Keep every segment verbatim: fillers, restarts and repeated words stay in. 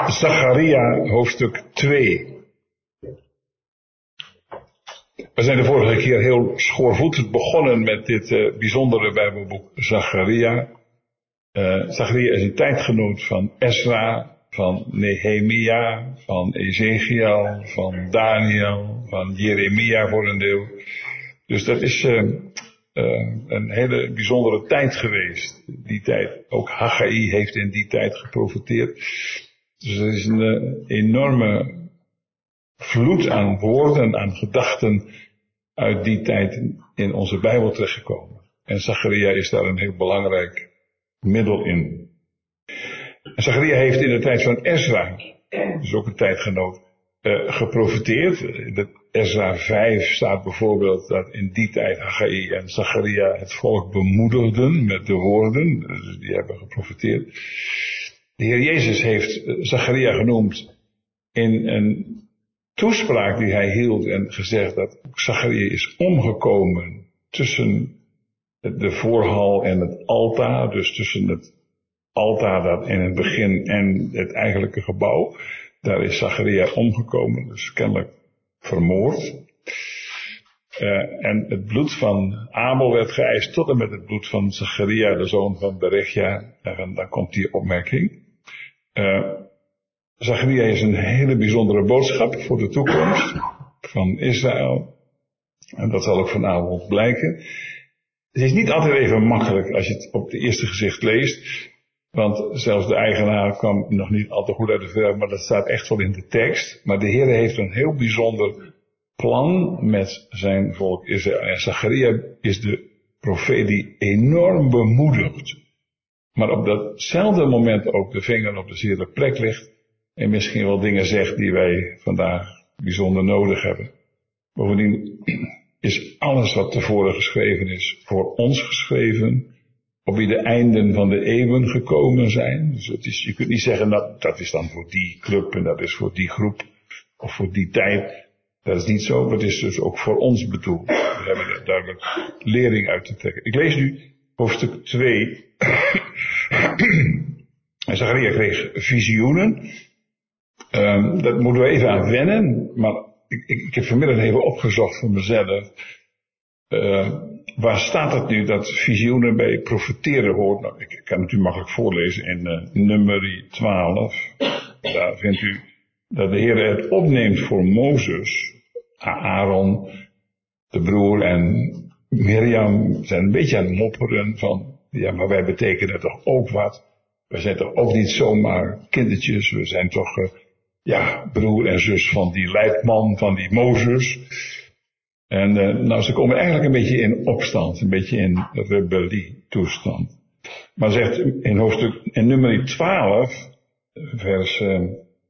Zacharia, hoofdstuk twee. We zijn de vorige keer heel schoorvoetend begonnen met dit uh, bijzondere Bijbelboek Zacharia. Uh, Zacharia is een tijdgenoot van Esra, van Nehemia, van Ezekiel, van Daniel, van Jeremia voor een deel. Dus dat is uh, uh, een hele bijzondere tijd geweest. Die tijd, ook Haggai heeft in die tijd geprofeteerd. Dus er is een uh, enorme vloed aan woorden, aan gedachten uit die tijd in onze Bijbel terechtgekomen. En Zacharia is daar een heel belangrijk middel in. En Zacharia heeft in de tijd van Esra, dus ook een tijdgenoot, uh, geprofeteerd. In Esra vijf staat bijvoorbeeld dat in die tijd Haggai en Zacharia het volk bemoedigden met de woorden. Dus die hebben geprofeteerd. De Heer Jezus heeft Zacharia genoemd in een toespraak die hij hield en gezegd dat Zacharia is omgekomen tussen de voorhal en het altaar, dus tussen het altaar dat in het begin en het eigenlijke gebouw. Daar is Zacharia omgekomen, dus kennelijk vermoord. Uh, en het bloed van Abel werd geëist tot en met het bloed van Zacharia, de zoon van Berechia. En dan komt die opmerking. Uh, Zacharia is een hele bijzondere boodschap voor de toekomst van Israël. En dat zal ook vanavond blijken. Het is niet altijd even makkelijk als je het op het eerste gezicht leest. Want zelfs de eigenaar kwam nog niet al te goed uit de verf, maar dat staat echt wel in de tekst. Maar de Heer heeft een heel bijzonder plan met zijn volk Israël. En Zacharia is de profeet die enorm bemoedigt. Maar op datzelfde moment ook de vinger op de zere plek legt. En misschien wel dingen zegt die wij vandaag bijzonder nodig hebben. Bovendien is alles wat tevoren geschreven is voor ons geschreven. Op wie de einden van de eeuwen gekomen zijn. Dus het is, je kunt niet zeggen dat dat is dan voor die club en dat is voor die groep. Of voor die tijd. Dat is niet zo. Dat is dus ook voor ons bedoeld. We hebben er duidelijk lering uit te trekken. Ik lees nu hoofdstuk twee. En Zacharia kreeg visioenen. Um, dat moeten we even aan wennen. Maar ik, ik, ik heb vanmiddag even opgezocht voor mezelf. Uh, waar staat het nu dat visioenen bij profeteren hoort? Nou, ik, ik kan het u makkelijk voorlezen in uh, nummer twaalf. Daar vindt u dat de Heer het opneemt voor Mozes, Aaron, de broer en Mirjam zijn een beetje aan het mopperen van, ja, maar wij betekenen toch ook wat. We zijn toch ook niet zomaar kindertjes, we zijn toch, uh, ja, broer en zus van die leidman, van die Mozes. En uh, nou, ze komen eigenlijk een beetje in opstand, een beetje in rebellie-toestand. Maar zegt in hoofdstuk, in nummer twaalf, vers uh,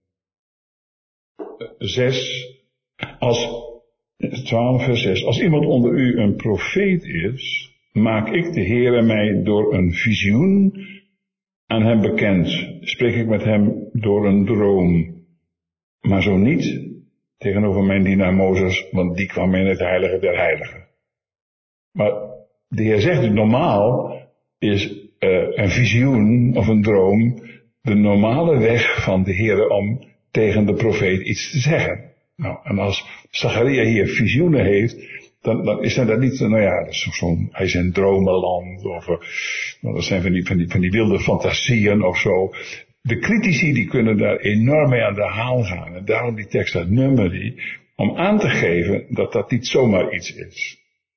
zes, als, twaalf vers zes, als iemand onder u een profeet is, maak ik de Heere mij door een visioen aan hem bekend, spreek ik met hem door een droom. Maar zo niet tegenover mijn dienaar Mozes, want die kwam in het heilige der heiligen. Maar de Heer zegt, normaal is uh, een visioen of een droom de normale weg van de Heer om tegen de profeet iets te zeggen. Nou, en als Zacharia hier visioenen heeft, dan, dan is dat niet, nou ja, dat is zo'n, hij is in dromenland, of uh, nou, dat zijn van die, van, die, van die wilde fantasieën of zo. De critici die kunnen daar enorm mee aan de haal gaan. En daarom die tekst uit Numeri, om aan te geven dat dat niet zomaar iets is.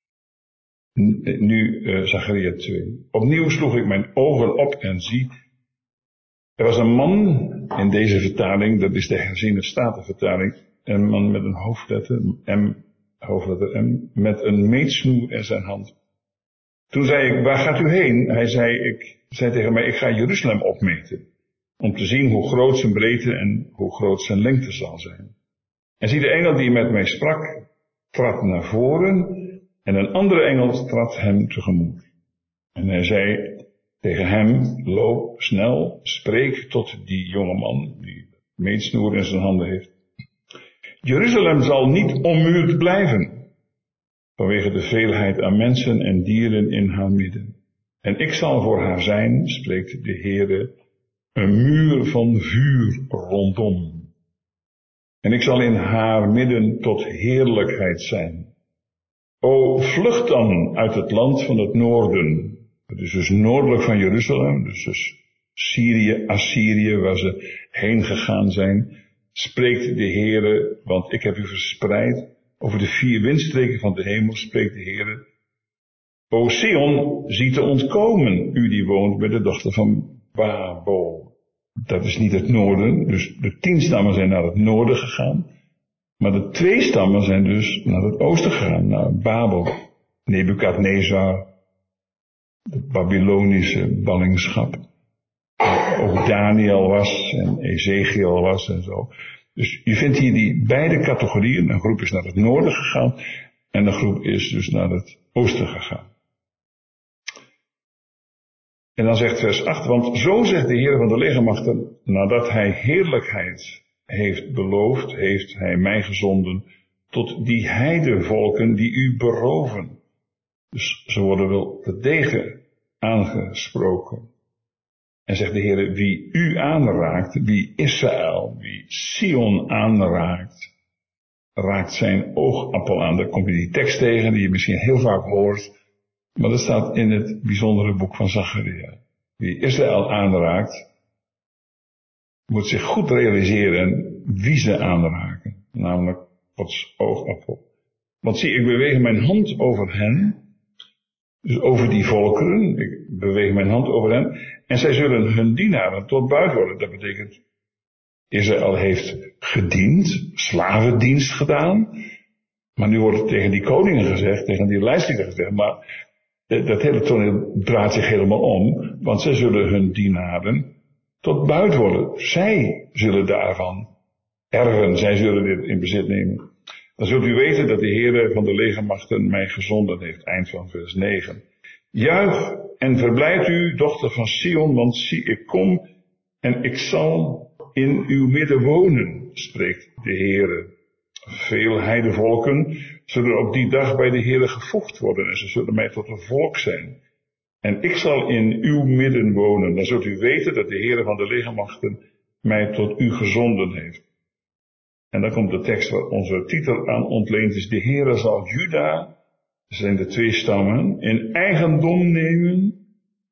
Nu uh, Zacharia twee. Opnieuw sloeg ik mijn ogen op en zie. Er was een man in deze vertaling, dat is de herziene statenvertaling, een man met een hoofdletter M, hoofdletter M, met een meetsnoer in zijn hand. Toen zei ik, waar gaat u heen? Hij zei, ik, zei tegen mij, ik ga Jeruzalem opmeten. Om te zien hoe groot zijn breedte en hoe groot zijn lengte zal zijn. En zie, de engel die met mij sprak, trad naar voren en een andere engel trad hem tegemoet. En hij zei tegen hem, loop snel, spreek tot die jongeman die meetsnoer in zijn handen heeft. Jeruzalem zal niet ommuurd blijven, vanwege de veelheid aan mensen en dieren in haar midden. En ik zal voor haar zijn, spreekt de Heere een muur van vuur rondom. En ik zal in haar midden tot heerlijkheid zijn. O, vlucht dan uit het land van het noorden. Het is dus noordelijk van Jeruzalem, dus, dus Syrië, Assyrië, waar ze heen gegaan zijn. Spreekt de Heere, want ik heb u verspreid over de vier windstreken van de hemel, spreekt de Heere. O Sion, zie te ontkomen, u die woont bij de dochter van Babel. Dat is niet het noorden, dus de tien stammen zijn naar het noorden gegaan. Maar de twee stammen zijn dus naar het oosten gegaan, naar Babel. Nebukadnezar, de Babylonische ballingschap. Ook Daniel was en Ezekiel was en zo. Dus je vindt hier die beide categorieën. Een groep is naar het noorden gegaan en een groep is dus naar het oosten gegaan. En dan zegt vers acht, want zo zegt de Heer van de legermachten, nadat hij heerlijkheid heeft beloofd, heeft hij mij gezonden tot die heidevolken die u beroven. Dus ze worden wel terdege aangesproken. En zegt de Heer, wie u aanraakt, wie Israël, wie Sion aanraakt, raakt zijn oogappel aan. Daar komt je die tekst tegen, die je misschien heel vaak hoort, maar dat staat in het bijzondere boek van Zacharia. Wie Israël aanraakt, moet zich goed realiseren wie ze aanraken, namelijk Gods oogappel. Want zie, ik beweeg mijn hand over hen, dus over die volkeren, ik beweeg mijn hand over hen, en zij zullen hun dienaren tot buit worden. Dat betekent, Israël heeft gediend, slavendienst gedaan, maar nu wordt het tegen die koningen gezegd, tegen die lijsttrekken gezegd, maar dat hele toneel draait zich helemaal om, want zij zullen hun dienaren tot buit worden. Zij zullen daarvan erven, zij zullen dit in bezit nemen. Dan zult u weten dat de Heer van de legermachten mij gezonden heeft. Eind van vers negen. Juich en verblijd u, dochter van Sion, want zie, ik kom en ik zal in uw midden wonen, spreekt de Heer. Veel heidevolken zullen op die dag bij de Heer gevoegd worden en ze zullen mij tot een volk zijn. En ik zal in uw midden wonen. Dan zult u weten dat de Heer van de legermachten mij tot u gezonden heeft. En dan komt de tekst waar onze titel aan ontleend is. De Heer zal Juda, zijn de twee stammen, in eigendom nemen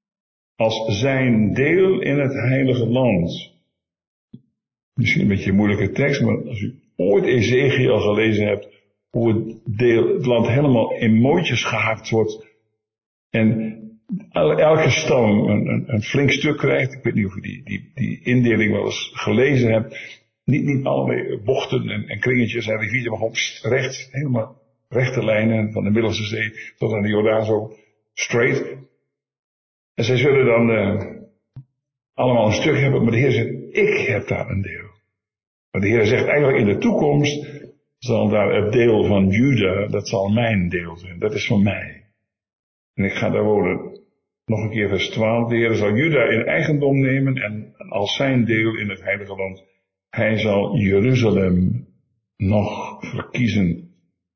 als zijn deel in het heilige land. Misschien een beetje een moeilijke tekst, maar als u ooit Ezekiel gelezen hebt, hoe het, deel, het land helemaal in mooitjes gehakt wordt en elke stam een, een, een flink stuk krijgt. Ik weet niet of u die, die, die indeling wel eens gelezen hebt. Niet, niet allerlei bochten en, en kringetjes en riviertjes, maar gewoon recht, helemaal rechte lijnen van de Middellandse Zee tot aan de Jordaan zo straight. En zij zullen dan uh, allemaal een stuk hebben, maar de Heer zegt, ik heb daar een deel. Maar de Heer zegt eigenlijk in de toekomst zal daar het deel van Juda, dat zal mijn deel zijn, dat is van mij. En ik ga daar wonen. Nog een keer vers twaalf, de Heer zal Juda in eigendom nemen en als zijn deel in het heilige land. Hij zal Jeruzalem nog verkiezen.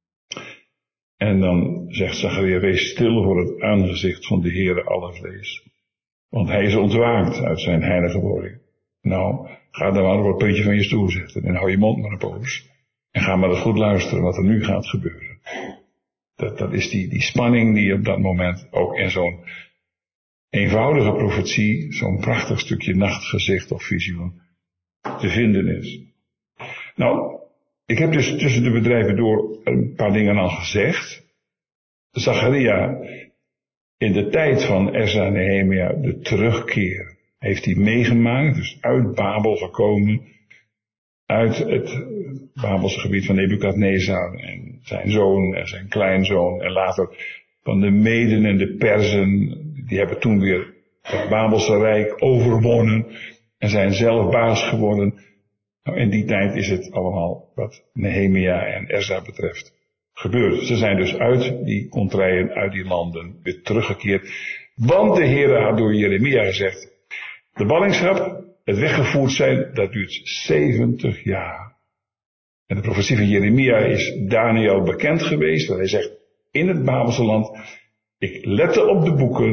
En dan zegt Zacharia, wees stil voor het aangezicht van de Heere alle vlees. Want hij is ontwaakt uit zijn heilige woning. Nou, ga dan maar op het puntje van je stoel zitten en hou je mond maar een poos. En ga maar eens goed luisteren wat er nu gaat gebeuren. Dat, dat is die, die spanning die op dat moment ook in zo'n eenvoudige profetie, zo'n prachtig stukje nachtgezicht of visioen, te vinden is. Nou, ik heb dus tussen de bedrijven door een paar dingen al gezegd. Zacharia, in de tijd van Ezra en Nehemia, de terugkeer, heeft hij meegemaakt, dus uit Babel gekomen, uit het Babelse gebied van Nebukadnezar en zijn zoon en zijn kleinzoon en later van de Meden en de Perzen, die hebben toen weer het Babelse Rijk overwonnen en zijn zelf baas geworden. Nou, in die tijd is het allemaal wat Nehemia en Ezra betreft gebeurd. Ze zijn dus uit die contraien, uit die landen weer teruggekeerd. Want de Heer had door Jeremia gezegd, de ballingschap, het weggevoerd zijn, dat duurt zeventig jaar. En de profetie van Jeremia is Daniel bekend geweest, dat hij zegt, in het Babelse land, ik lette op de boeken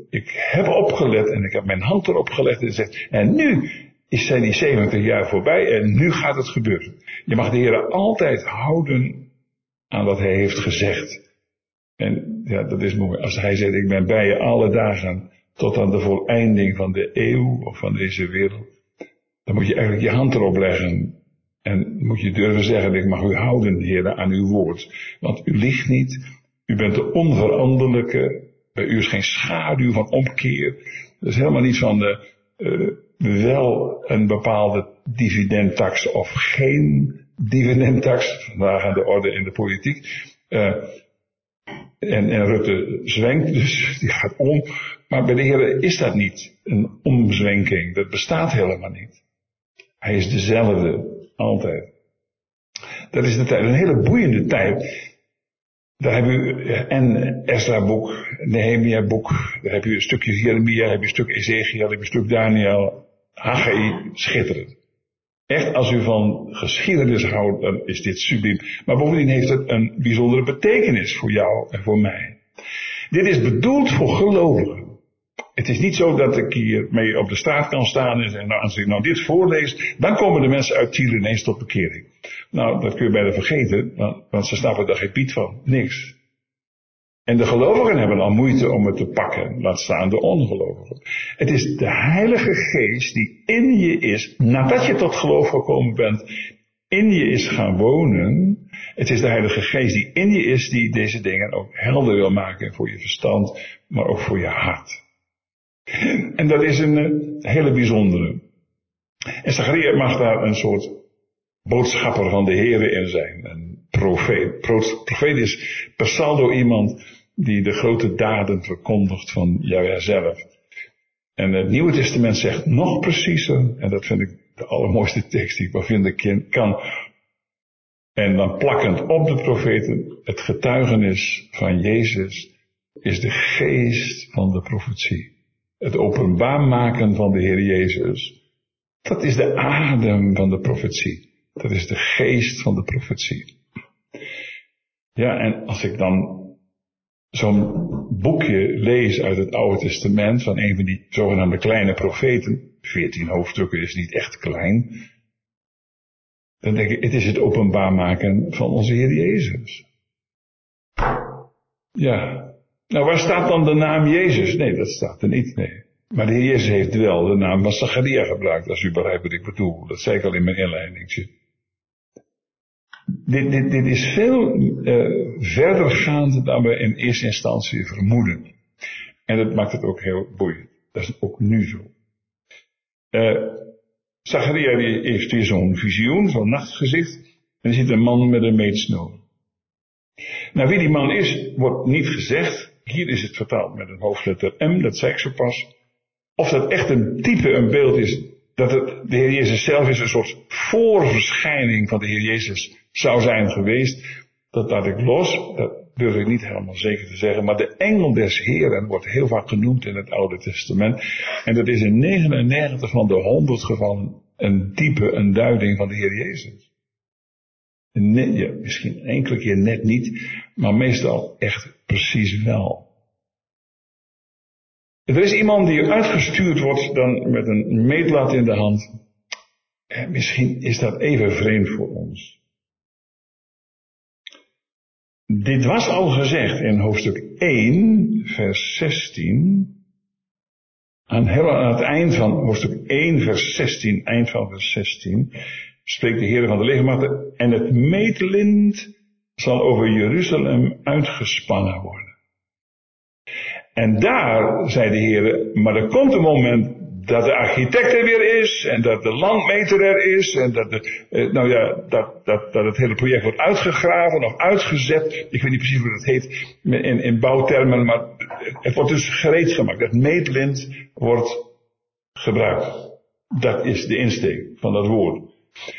ik heb opgelet en ik heb mijn hand erop gelegd en zegt, en nu zijn die zeventig jaar voorbij en nu gaat het gebeuren. Je mag de Heer altijd houden aan wat hij heeft gezegd. En ja, dat is mooi. Als hij zegt, ik ben bij je alle dagen tot aan de voleinding van de eeuw of van deze wereld. Dan moet je eigenlijk je hand erop leggen. En moet je durven zeggen, ik mag u houden, Heer, aan uw woord. Want u liegt niet. U bent de onveranderlijke. Bij u is geen schaduw van omkeer. Er is helemaal niet van de, uh, wel een bepaalde dividendtax of geen dividendtax. Vandaag aan de orde in de politiek. Uh, en, en Rutte zwenkt, dus die gaat om. Maar bij de Heer is dat niet een omzwenking. Dat bestaat helemaal niet. Hij is dezelfde, altijd. Dat is de tijd, een hele boeiende tijd. Daar heb u en Ezra-boek, Nehemia-boek, daar heb u een stukje Jeremia, heb je een stuk Ezekiel, heb je een stuk Daniel, Haggai, schitterend. Echt, als u van geschiedenis houdt, dan is dit subliem. Maar bovendien heeft het een bijzondere betekenis voor jou en voor mij. Dit is bedoeld voor gelovigen. Het is niet zo dat ik hier mee op de straat kan staan en zeggen, nou, als ik nou dit voorlees, dan komen de mensen uit Tiel ineens tot bekering. Nou, dat kun je bijna vergeten, want, want ze snappen daar geen piet van. Niks. En de gelovigen hebben al moeite om het te pakken, laat staan de ongelovigen. Het is de Heilige Geest die in je is, nadat je tot geloof gekomen bent, in je is gaan wonen. Het is de Heilige Geest die in je is, die deze dingen ook helder wil maken voor je verstand, maar ook voor je hart. En dat is een uh, hele bijzondere. En Zacharia mag daar een soort boodschapper van de Heere in zijn. Een profeet. Pro- profeet is per saldo iemand die de grote daden verkondigt van Yahweh zelf. En het Nieuwe Testament zegt nog preciezer, en dat vind ik de allermooiste tekst die ik wel vinden kan. En dan plakkend op de profeten, het getuigenis van Jezus is de geest van de profetie. Het openbaar maken van de Heer Jezus, dat is de adem van de profetie. Dat is de geest van de profetie. Ja, en als ik dan zo'n boekje lees uit het Oude Testament van een van die zogenaamde kleine profeten, veertien hoofdstukken is niet echt klein, dan denk ik, het is het openbaar maken van onze Heer Jezus. Ja. Nou, waar staat dan de naam Jezus? Nee, dat staat er niet, nee. Maar de Heer Jezus heeft wel de naam van Zacharia gebruikt, als u begrijpt wat ik bedoel. Dat zei ik al in mijn inleidingje. Dit, dit, dit is veel uh, verdergaand dan we in eerste instantie vermoeden. En dat maakt het ook heel boeiend. Dat is ook nu zo. Uh, Zacharia die heeft hier zo'n visioen, zo'n nachtgezicht. En er zit een man met een meetsnoer. Nou, wie die man is, wordt niet gezegd. Hier is het vertaald met een hoofdletter M, dat zei ik zo pas. Of dat echt een type, een beeld is, dat het de Heer Jezus zelf is, een soort voorverschijning van de Heer Jezus zou zijn geweest, dat laat ik los, dat durf ik niet helemaal zeker te zeggen, maar de engel des Heeren wordt heel vaak genoemd in het Oude Testament, en dat is in negenennegentig van de honderd gevallen een type, een duiding van de Heer Jezus. Nee, ja, misschien enkele keer net niet, maar meestal echt precies wel. Er is iemand die uitgestuurd wordt dan met een meetlat in de hand. En misschien is dat even vreemd voor ons. Dit was al gezegd in hoofdstuk één, vers zestien. Aan, heel aan het eind van hoofdstuk één, vers zestien, eind van vers zestien, spreekt de Heer van de legermachten. En het meetlint zal over Jeruzalem uitgespannen worden. En daar, zei de Heer, maar er komt een moment dat de architect er weer is, en dat de landmeter er is, en dat, de, eh, nou ja, dat, dat, dat het hele project wordt uitgegraven of uitgezet. Ik weet niet precies hoe dat heet in, in bouwtermen, maar het wordt dus gereed gemaakt. Dat meetlint wordt gebruikt. Dat is de insteek van dat woord.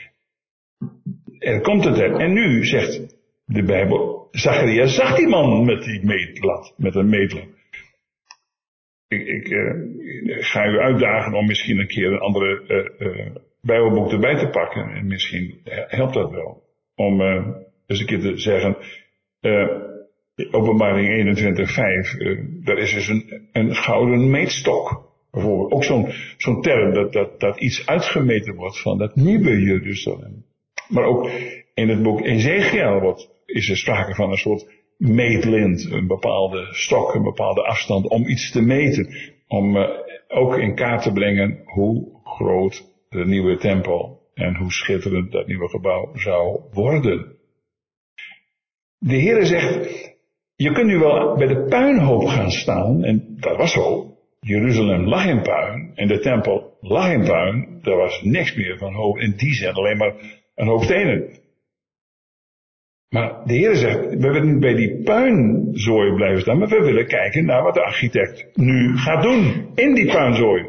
Er komt het er. En nu zegt de Bijbel, Zacharia zag die man met die meetlat, met een meetlat. Ik, ik uh, ga u uitdagen om misschien een keer een andere uh, uh, Bijbelboek erbij te pakken. En misschien helpt dat wel. Om uh, eens een keer te zeggen, uh, Openbaring eenentwintig vijf, uh, daar is dus een, een gouden meetstok. Bijvoorbeeld ook zo'n, zo'n term dat, dat, dat iets uitgemeten wordt van dat nieuwe Jeruzalem. Maar ook in het boek Ezechiel wordt, is er sprake van een soort meetlint, een bepaalde stok, een bepaalde afstand om iets te meten. Om uh, ook in kaart te brengen hoe groot de nieuwe tempel en hoe schitterend dat nieuwe gebouw zou worden. De Heere zegt, je kunt nu wel bij de puinhoop gaan staan, en dat was zo. Jeruzalem lag in puin en de tempel lag in puin. Er was niks meer van hoop in die zin, alleen maar een hoop stenen. Maar de Heer zegt, we willen niet bij die puinzooi blijven staan, maar we willen kijken naar wat de architect nu gaat doen in die puinzooi.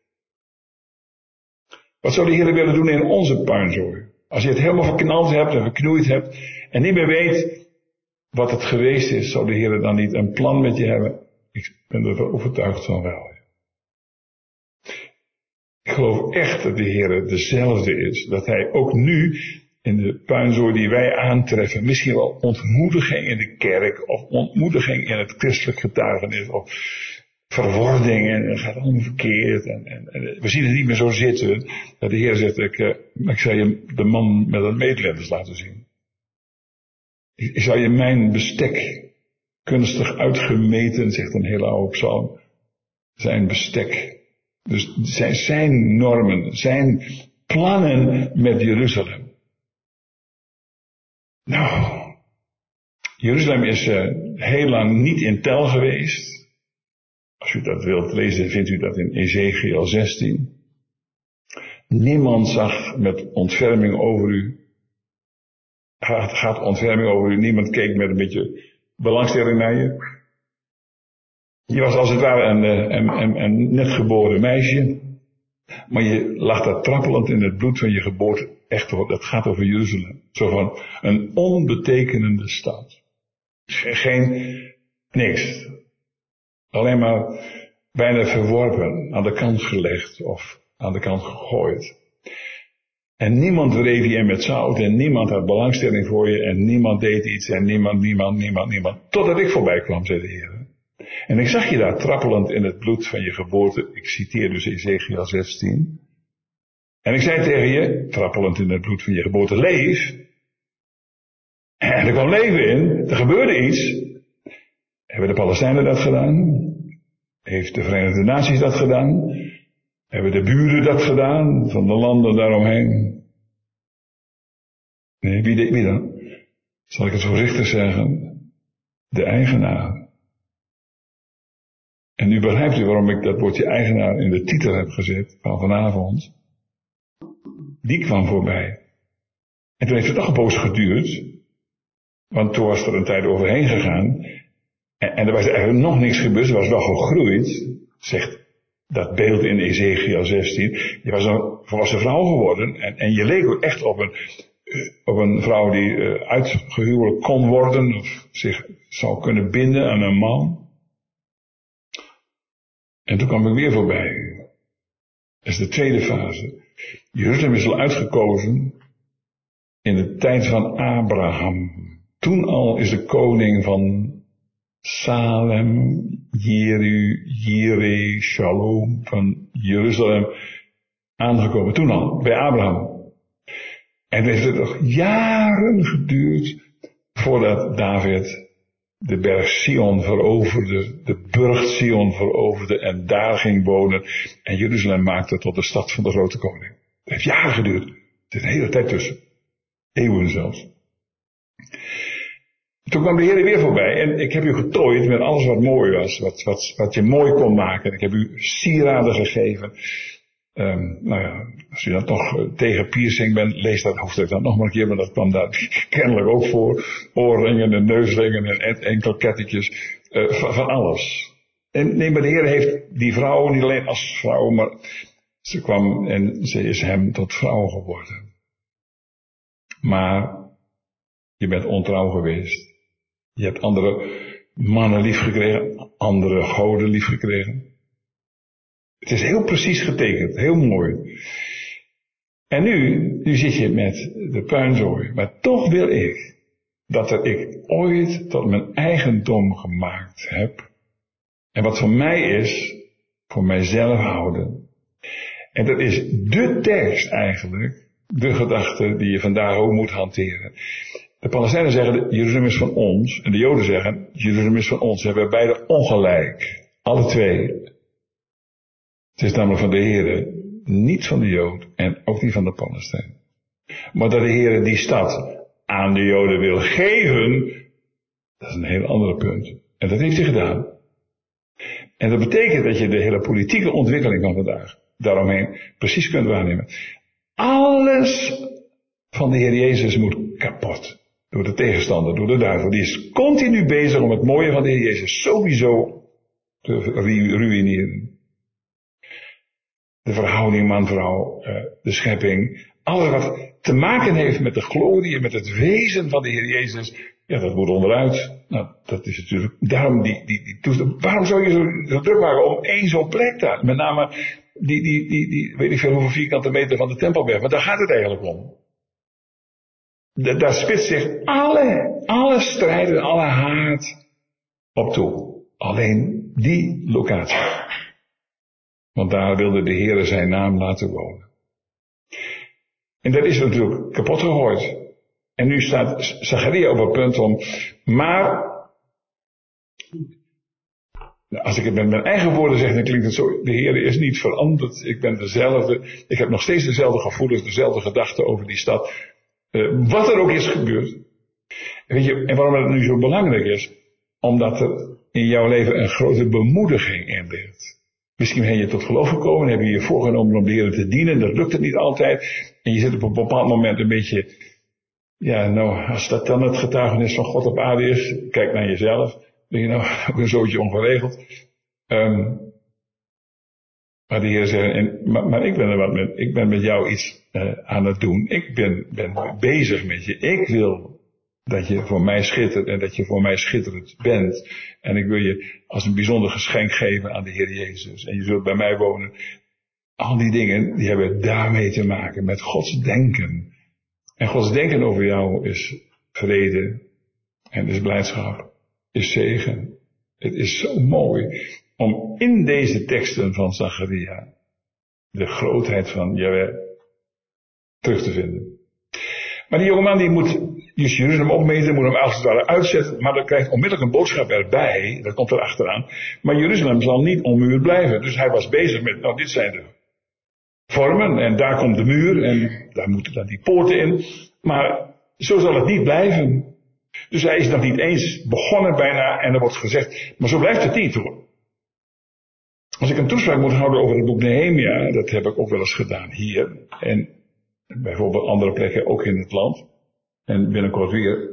Wat zou de Heer willen doen in onze puinzooi? Als je het helemaal verknald hebt en verknoeid hebt en niet meer weet wat het geweest is, zou de Heer dan niet een plan met je hebben? Ik ben er overtuigd van wel. Ik geloof echt dat de Heer dezelfde is. Dat Hij ook nu in de puinzooi die wij aantreffen, misschien wel ontmoediging in de kerk, of ontmoediging in het christelijk getuigenis, of verwording en het gaat allemaal verkeerd. En, en, en we zien het niet meer zo zitten. Dat de Heer zegt, ik, uh, ik zal je de man met het meetlint laten zien. Ik, ik zal je mijn bestek, kunstig uitgemeten, zegt een hele oude psalm, zijn bestek. Dus zijn, zijn normen, zijn plannen met Jeruzalem. Nou, Jeruzalem is uh, heel lang niet in tel geweest. Als u dat wilt lezen, vindt u dat in Ezechiel zestien. Niemand zag met ontferming over u. Gaat, gaat ontferming over u. Niemand keek met een beetje belangstelling naar je. Je was als het ware een, een, een, een net geboren meisje. Maar je lag daar trappelend in het bloed van je geboorte. Echt hoor, dat gaat over Jeruzalem. Zo van een onbetekenende stad. Geen, niks. Alleen maar bijna verworpen, aan de kant gelegd of aan de kant gegooid. En niemand wreef je in met zout en niemand had belangstelling voor je en niemand deed iets en niemand, niemand, niemand, niemand. Totdat ik voorbij kwam, zei de Heer. En ik zag je daar trappelend in het bloed van je geboorte. Ik citeer dus Ezechiel zestien. En ik zei tegen je, trappelend in het bloed van je geboorte, leef. En er kwam leven in, er gebeurde iets. Hebben de Palestijnen dat gedaan? Heeft de Verenigde Naties dat gedaan? Hebben de buren dat gedaan, van de landen daaromheen? Nee, wie, de, wie dan? Zal ik het voorzichtig zeggen? De eigenaar. En nu begrijpt u waarom ik dat woordje eigenaar in de titel heb gezet van vanavond. Die kwam voorbij. En toen heeft het nog een poos geduurd. Want toen was er een tijd overheen gegaan. En, en er was eigenlijk nog niks gebeurd. Er was wel gegroeid. Zegt dat beeld in Ezechiel zestien. Je was een volwassen vrouw geworden. En, en je leek ook echt op een, op een vrouw die uh, uitgehuwelijk kon worden. Of zich zou kunnen binden aan een man. En toen kwam ik weer voorbij. Dat is de tweede fase. Jeruzalem is al uitgekozen in de tijd van Abraham. Toen al is de koning van Salem, Jeru, Jire, Shalom van Jeruzalem aangekomen. Toen al, bij Abraham. En het heeft nog jaren geduurd voordat David de berg Sion veroverde, de burcht Sion veroverde en daar ging wonen. En Jeruzalem maakte tot de stad van de grote koning. Het heeft jaren geduurd. Er zit een hele tijd tussen. Eeuwen zelfs. Toen kwam de Heer weer voorbij en ik heb u getooid met alles wat mooi was, wat, wat, wat je mooi kon maken. Ik heb u sieraden gegeven. Um, nou ja, als u dan toch uh, tegen piercing bent, lees dat hoofdstuk dan nog maar een keer, maar dat kwam daar kennelijk ook voor. Oorringen en neusringen en enkelkettetjes, uh, van, van alles. En nee, maar de Heer heeft die vrouw niet alleen als vrouw, maar ze kwam en ze is hem tot vrouw geworden. Maar je bent ontrouw geweest. Je hebt andere mannen lief gekregen, andere goden lief gekregen. Het is heel precies getekend, heel mooi. En nu, nu zit je met de puinzooi. Maar toch wil ik dat er ik ooit tot mijn eigendom gemaakt heb. En wat voor mij is, voor mijzelf houden. En dat is de tekst eigenlijk, de gedachte die je vandaag ook moet hanteren. De Palestijnen zeggen, Jeruzalem is van ons. En de Joden zeggen, Jeruzalem is van ons. Ze hebben beide ongelijk. Alle twee. Het is namelijk van de Heere, niet van de Jood en ook niet van de Palestijnen. Maar dat de Heere die stad aan de Joden wil geven, dat is een heel ander punt. En dat heeft hij gedaan. En dat betekent dat je de hele politieke ontwikkeling van vandaag daaromheen precies kunt waarnemen. Alles van de Heer Jezus moet kapot. Door de tegenstander, door de duivel. Die is continu bezig om het mooie van de Heer Jezus sowieso te ruïneren. De verhouding man-vrouw, de schepping. Alles wat te maken heeft met de glorie en met het wezen van de Heer Jezus. Ja, dat moet onderuit. Nou, dat is natuurlijk, daarom die, die, die toestand. Waarom zou je zo, zo druk maken om één zo'n plek daar? Met name die, die, die, die, weet ik veel hoeveel vierkante meter van de Tempelberg. Maar daar gaat het eigenlijk om. Da, daar spitst zich alle, alle strijden, alle haat op toe. Alleen die locatie. Want daar wilde de Heere zijn naam laten wonen. En dat is natuurlijk kapot gegooid. En nu staat Zacharia op het punt om, maar, als ik het met mijn eigen woorden zeg, dan klinkt het zo, de Heer is niet veranderd, ik ben dezelfde, ik heb nog steeds dezelfde gevoelens, dezelfde gedachten over die stad, uh, wat er ook is gebeurd. En weet je, en waarom het nu zo belangrijk is, omdat er in jouw leven een grote bemoediging in ligt. Misschien ben je tot geloof gekomen, heb je je voorgenomen om de Heer te dienen, dat lukt het niet altijd, en je zit op een bepaald moment een beetje, ja, nou, als dat dan het getuigenis van God op aarde is, kijk naar jezelf, ben je nou ook een zootje ongeregeld. Um, maar de Heer zegt, en, maar, maar ik ben er wat met, ik ben met jou iets uh, aan het doen. Ik ben, ben bezig met je. Ik wil dat je voor mij schittert en dat je voor mij schitterend bent. En ik wil je als een bijzonder geschenk geven aan de Heer Jezus. En je zult bij mij wonen. Al die dingen, die hebben daarmee te maken met Gods denken. En Gods denken over jou is vrede en is blijdschap, is zegen. Het is zo mooi om in deze teksten van Zacharia de grootheid van Jahweh terug te vinden. Maar die jongeman die moet dus Jeruzalem opmeten, moet hem als het ware uitzetten, maar dan krijgt onmiddellijk een boodschap erbij, dat komt er achteraan. Maar Jeruzalem zal niet onmuurd blijven. Dus hij was bezig met, nou dit zijn de vormen en daar komt de muur en daar moeten dan die poorten in. Maar zo zal het niet blijven. Dus hij is nog niet eens begonnen bijna en er wordt gezegd, maar zo blijft het niet hoor. Als ik een toespraak moet houden over het boek Nehemia, dat heb ik ook wel eens gedaan hier en bijvoorbeeld andere plekken ook in het land en binnenkort weer.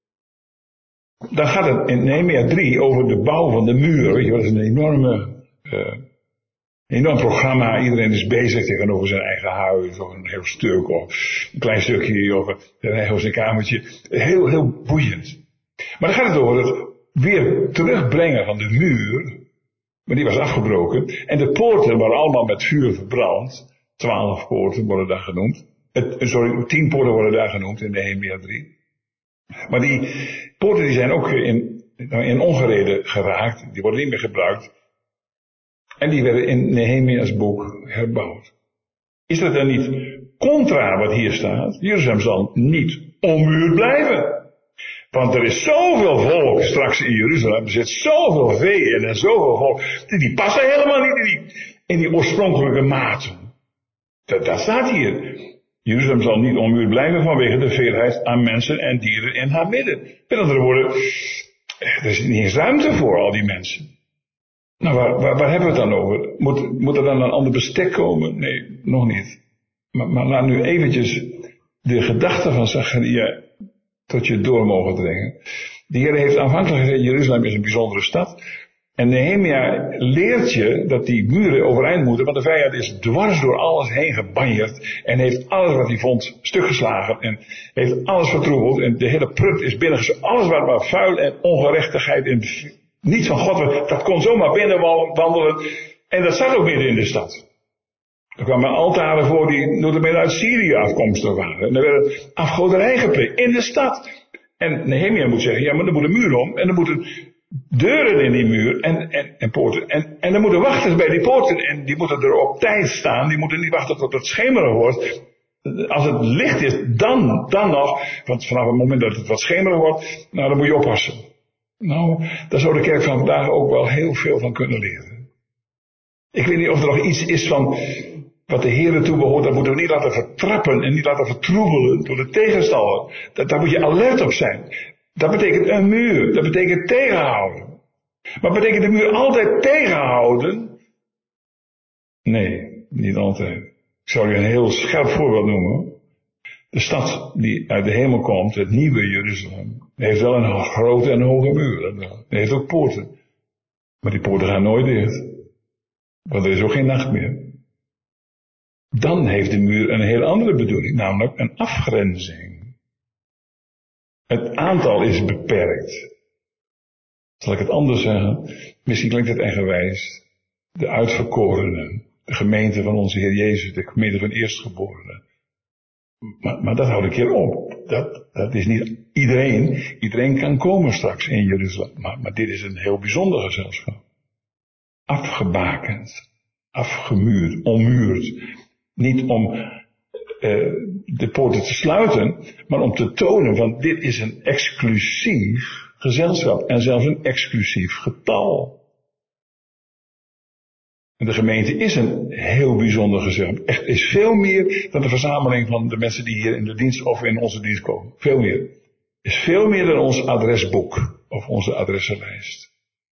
Dan gaat het in Nehemia drie over de bouw van de muur. Weet je, dat is een enorme, uh, enorm programma. Iedereen is bezig tegenover zijn eigen huis of een heel stuk of een klein stukje of een eigen zijn kamertje. Heel, heel boeiend. Maar dan gaat het over het weer terugbrengen van de muur. Maar die was afgebroken. En de poorten waren allemaal met vuur verbrand. Twaalf poorten worden daar genoemd. Het, sorry, tien poorten worden daar genoemd in Nehemia drie. Maar die poorten die zijn ook in, in ongereden geraakt. Die worden niet meer gebruikt. En die werden in Nehemia's boek herbouwd. Is dat dan niet contra wat hier staat? Jeruzalem zal niet onmuurd blijven. Want er is zoveel volk straks in Jeruzalem. Er zit zoveel vee in en zoveel volk. Die passen helemaal niet in die, in die oorspronkelijke maten. Dat, dat staat hier. Jeruzalem zal niet onmuurd blijven vanwege de veelheid aan mensen en dieren in haar midden. Met andere woorden, er is niet eens ruimte voor al die mensen. Nou, waar, waar, waar hebben we het dan over? Moet, moet er dan een ander bestek komen? Nee, nog niet. Maar, maar laat nu eventjes de gedachten van Zacharia tot je door mogen dringen. De Heer heeft aanvankelijk gezegd, Jeruzalem is een bijzondere stad. En Nehemia leert je dat die muren overeind moeten, want de vijand is dwars door alles heen gebanjerd en heeft alles wat hij vond stuk geslagen en heeft alles vertroebeld en de hele prut is binnengezogen. Alles wat maar vuil en ongerechtigheid en niets van God was, dat kon zomaar binnenwandelen en dat zat ook midden in de stad. Er kwamen altaren voor die notabene uit Syrië afkomstig waren. En er werden afgoderij gepleegd in de stad. En Nehemia moet zeggen, ja, maar er moet een muur om. En er moeten deuren in die muur en, en, en poorten. En, en er moeten wachters bij die poorten. En die moeten er op tijd staan. Die moeten niet wachten tot het schemeren wordt. Als het licht is, dan, dan nog. Want vanaf het moment dat het wat schemeren wordt, nou, dan moet je oppassen. Nou, daar zou de kerk van vandaag ook wel heel veel van kunnen leren. Ik weet niet of er nog iets is van wat de Heer toe behoort. Dat moeten we niet laten vertrappen en niet laten vertroebelen door de tegenstander. Dat, daar moet je alert op zijn. Dat betekent een muur. Dat betekent tegenhouden. Maar betekent de muur altijd tegenhouden? Nee, niet altijd. Ik zal u een heel scherp voorbeeld noemen. De stad die uit de hemel komt, het nieuwe Jeruzalem, heeft wel een grote en hoge muur. Die heeft ook poorten. Maar die poorten gaan nooit dicht. Want er is ook geen nacht meer. Dan heeft de muur een heel andere bedoeling, namelijk een afgrenzing. Het aantal is beperkt. Zal ik het anders zeggen? Misschien klinkt het eigenwijs. De uitverkorenen, de gemeente van onze Heer Jezus, de gemeente van eerstgeborenen. Maar, maar dat houdt een keer op. Dat, dat is niet iedereen. Iedereen kan komen straks in Jeruzalem. Maar, maar dit is een heel bijzonder gezelschap. Afgebakend. Afgemuurd. Ommuurd. Niet om uh, de poorten te sluiten. Maar om te tonen. Want dit is een exclusief gezelschap. En zelfs een exclusief getal. En de gemeente is een heel bijzonder gezelschap. Echt is veel meer dan de verzameling van de mensen die hier in de dienst of in onze dienst komen. Veel meer. Is veel meer dan ons adresboek of onze adressenlijst.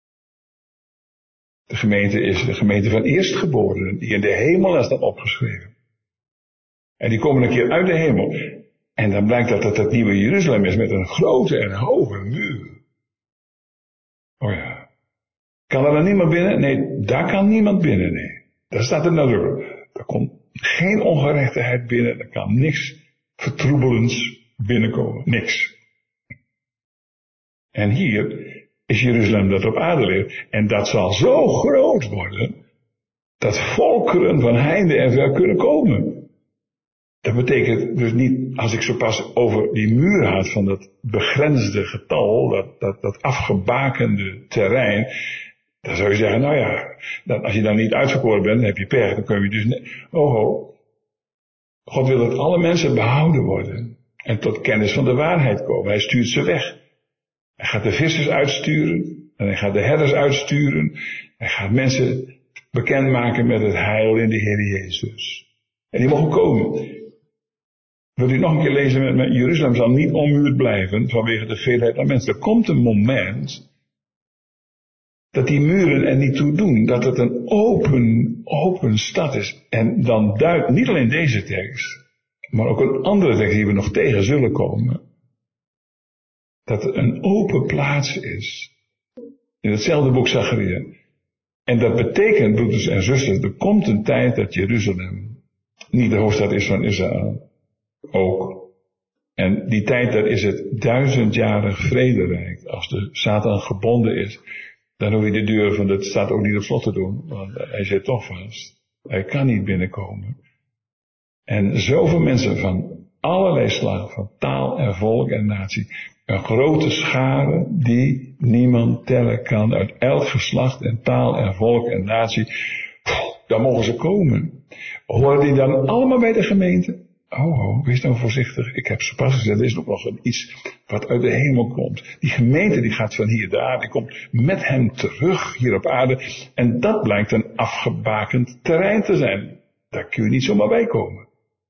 De gemeente is de gemeente van eerstgeborenen die in de hemel is dan opgeschreven. En die komen een keer uit de hemel. En dan blijkt dat het het nieuwe Jeruzalem is met een grote en hoge muur. Oh ja. Kan er dan niemand binnen? Nee, daar kan niemand binnen, nee. Daar staat er nadrukkelijk. Er komt geen ongerechtigheid binnen, er kan niks vertroebelends binnenkomen. Niks. En hier is Jeruzalem dat op aarde ligt. En dat zal zo groot worden, dat volkeren van heinde en ver kunnen komen. Dat betekent dus niet, als ik zo pas over die muur had van dat begrensde getal, dat, dat, dat afgebakende terrein, dan zou je zeggen, nou ja, dan, als je dan niet uitverkoren bent, dan heb je pech, dan kun je dus, ne- oh ho. God wil dat alle mensen behouden worden en tot kennis van de waarheid komen. Hij stuurt ze weg. Hij gaat de vissers uitsturen en hij gaat de herders uitsturen. Hij gaat mensen bekendmaken met het heil in de Heer Jezus. En die mogen komen. Wil u nog een keer lezen met me? Jeruzalem zal niet ommuurd blijven vanwege de veelheid aan mensen. Er komt een moment dat die muren er niet toe doen. Dat het een open, open stad is. En dan duidt niet alleen deze tekst, maar ook een andere tekst die we nog tegen zullen komen. Dat het een open plaats is. In hetzelfde boek Zacharia. En dat betekent, broeders en zusters, er komt een tijd dat Jeruzalem niet de hoofdstad is van Israël. Ook. En die tijd, dat is het duizendjarig vrederijk. Als de Satan gebonden is, dan hoef je de deur van de stad ook niet op slot te doen. Want hij zit toch vast. Hij kan niet binnenkomen. En zoveel mensen van allerlei slag, van taal en volk en natie. Een grote schare die niemand tellen kan. Uit elk geslacht en taal en volk en natie. Dan mogen ze komen. Horen die dan allemaal bij de gemeente? Oh, oh, wees nou voorzichtig. Ik heb zo pas gezegd, er is nog nog een iets wat uit de hemel komt. Die gemeente die gaat van hier daar, die komt met hem terug hier op aarde. En dat blijkt een afgebakend terrein te zijn. Daar kun je niet zomaar bij komen.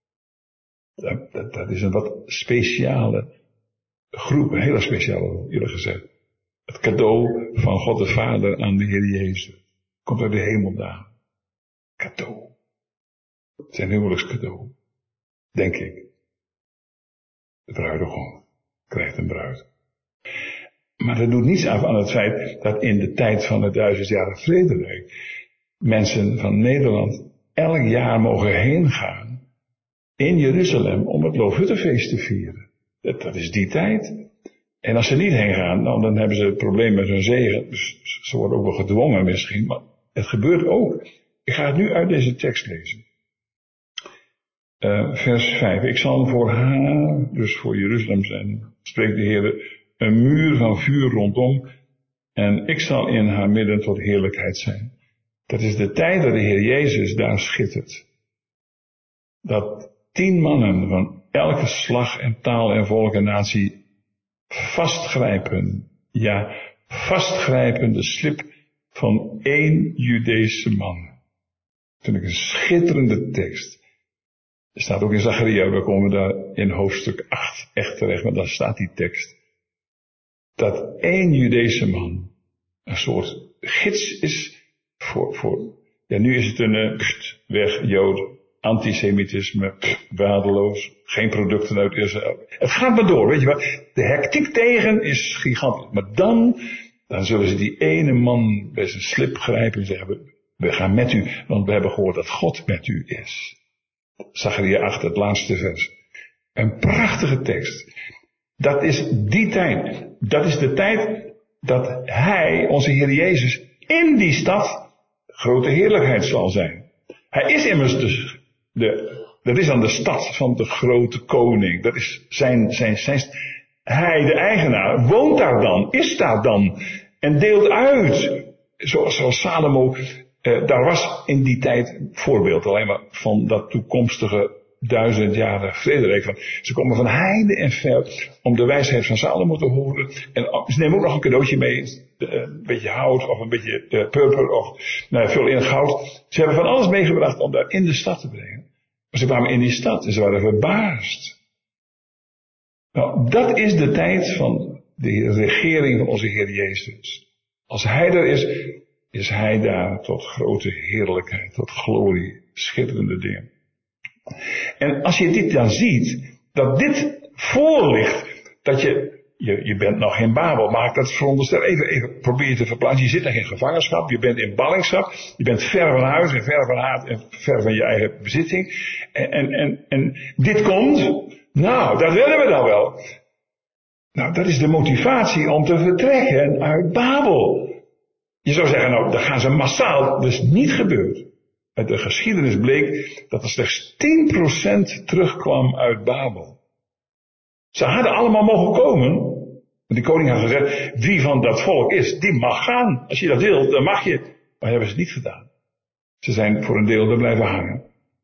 Dat, dat, dat is een wat speciale groep, een hele speciale groep, eerlijk gezegd. Het cadeau van God de Vader aan de Heer Jezus. Komt uit de hemel daar. Cadeau. Zijn huwelijkscadeau. Denk ik. De bruidegom krijgt een bruid. Maar dat doet niets af aan het feit dat in de tijd van het duizendjarig vrederijk mensen van Nederland elk jaar mogen heen gaan in Jeruzalem om het Loofhuttenfeest te vieren. Dat, dat is die tijd. En als ze niet heen gaan, dan, dan hebben ze het probleem met hun zegen. Dus ze worden ook wel gedwongen misschien, maar het gebeurt ook. Ik ga het nu uit deze tekst lezen. uh, vers vijf. Ik zal voor haar, dus voor Jeruzalem zijn, spreekt de Heer, een muur van vuur rondom. En ik zal in haar midden tot heerlijkheid zijn. Dat is de tijd dat de Heer Jezus daar schittert. Dat tien mannen van elke slag en taal en volk en natie vastgrijpen. Ja, vastgrijpen de slip van één Judeese man. Dat vind ik een schitterende tekst. Er staat ook in Zacharia, we komen daar in hoofdstuk acht echt terecht, maar daar staat die tekst. Dat één Judeese man een soort gids is voor, voor ja, nu is het een uh, pst, weg, Jood, antisemitisme, pst, waardeloos, geen producten uit Israël. Het gaat maar door, weet je wat. De hectiek tegen is gigantisch. Maar dan, dan zullen ze die ene man bij zijn slip grijpen en zeggen, we gaan met u, want we hebben gehoord dat God met u is. Zacharia acht, het laatste vers. Een prachtige tekst. Dat is die tijd. Dat is de tijd dat Hij, onze Heer Jezus, in die stad grote heerlijkheid zal zijn. Hij is immers de, de dat is dan de stad van de grote koning. Dat is zijn, zijn, zijn, Hij, de eigenaar, woont daar dan, is daar dan en deelt uit. Zoals, zoals Salomo, eh, daar was in die tijd voorbeeld alleen maar van dat toekomstige duizend jaren vrederijk. Van. Ze komen van heinde en ver om de wijsheid van Salomo te horen. En ze nemen ook nog een cadeautje mee. Een beetje hout of een beetje uh, purper of nou, vul in goud. Ze hebben van alles meegebracht om daar in de stad te brengen. Maar ze kwamen in die stad en ze waren verbaasd. Nou, dat is de tijd van de regering van onze Heer Jezus. Als Hij er is, is Hij daar tot grote heerlijkheid, tot glorie, schitterende dingen. En als je dit dan ziet, dat dit voorligt, dat je, je, je bent nog in Babel, maak dat veronderstel, even, even probeer je te verplaatsen, je zit nog in gevangenschap, je bent in ballingschap, je bent ver van huis en ver van haat en ver van je eigen bezitting. En, en, en, en dit komt, nou, dat willen we dan wel. Nou, dat is de motivatie om te vertrekken uit Babel. Je zou zeggen, nou, dat gaan ze massaal, dat is niet gebeurd. Uit de geschiedenis bleek dat er slechts tien procent terugkwam uit Babel. Ze hadden allemaal mogen komen. Want die koning had gezegd, wie van dat volk is, die mag gaan. Als je dat wil, dan mag je. Maar hebben ze niet gedaan. Ze zijn voor een deel er blijven hangen.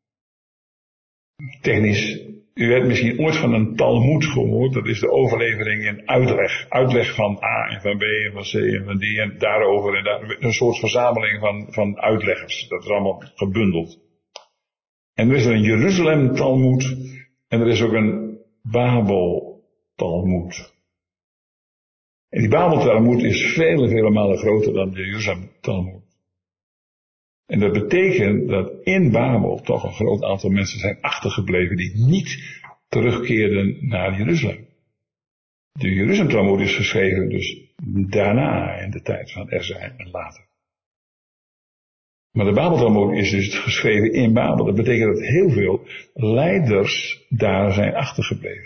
Technisch, u hebt misschien ooit van een Talmoed gehoord. Dat is de overlevering in uitleg. Uitleg van A en van B en van C en van D en daarover. En daar, een soort verzameling van, van uitleggers. Dat is allemaal gebundeld. En er is er een Jeruzalem Talmoed. En er is ook een Babel Talmoed. En die Babel Talmoed is vele, vele malen groter dan de Jeruzalem Talmoed. En dat betekent dat in Babel toch een groot aantal mensen zijn achtergebleven die niet terugkeerden naar Jeruzalem. De Jeruzalem Talmoed is geschreven dus daarna in de tijd van Ezra en later. Maar de Babel Talmoed is dus geschreven in Babel. Dat betekent dat heel veel leiders daar zijn achtergebleven.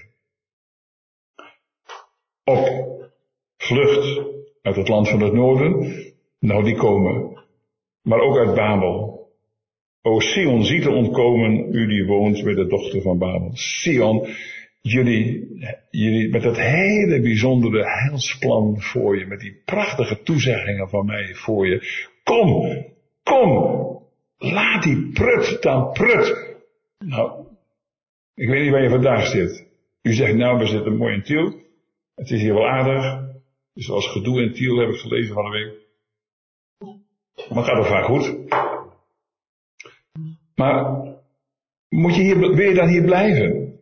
Op vlucht uit het land van het noorden. Nou, die komen. Maar ook uit Babel. O Sion, zie te ontkomen, u die woont bij de dochter van Babel. Sion, jullie, jullie met dat hele bijzondere heilsplan voor je, met die prachtige toezeggingen van mij voor je. Kom, kom, laat die prut dan prut. Nou, ik weet niet waar je vandaag zit. U zegt nou, we zitten mooi in Tiel. Het is hier wel aardig. Dus zoals gedoe in Tiel heb ik gelezen van de week. Maar het gaat ook vaak goed. Maar moet je hier, wil je dan hier blijven?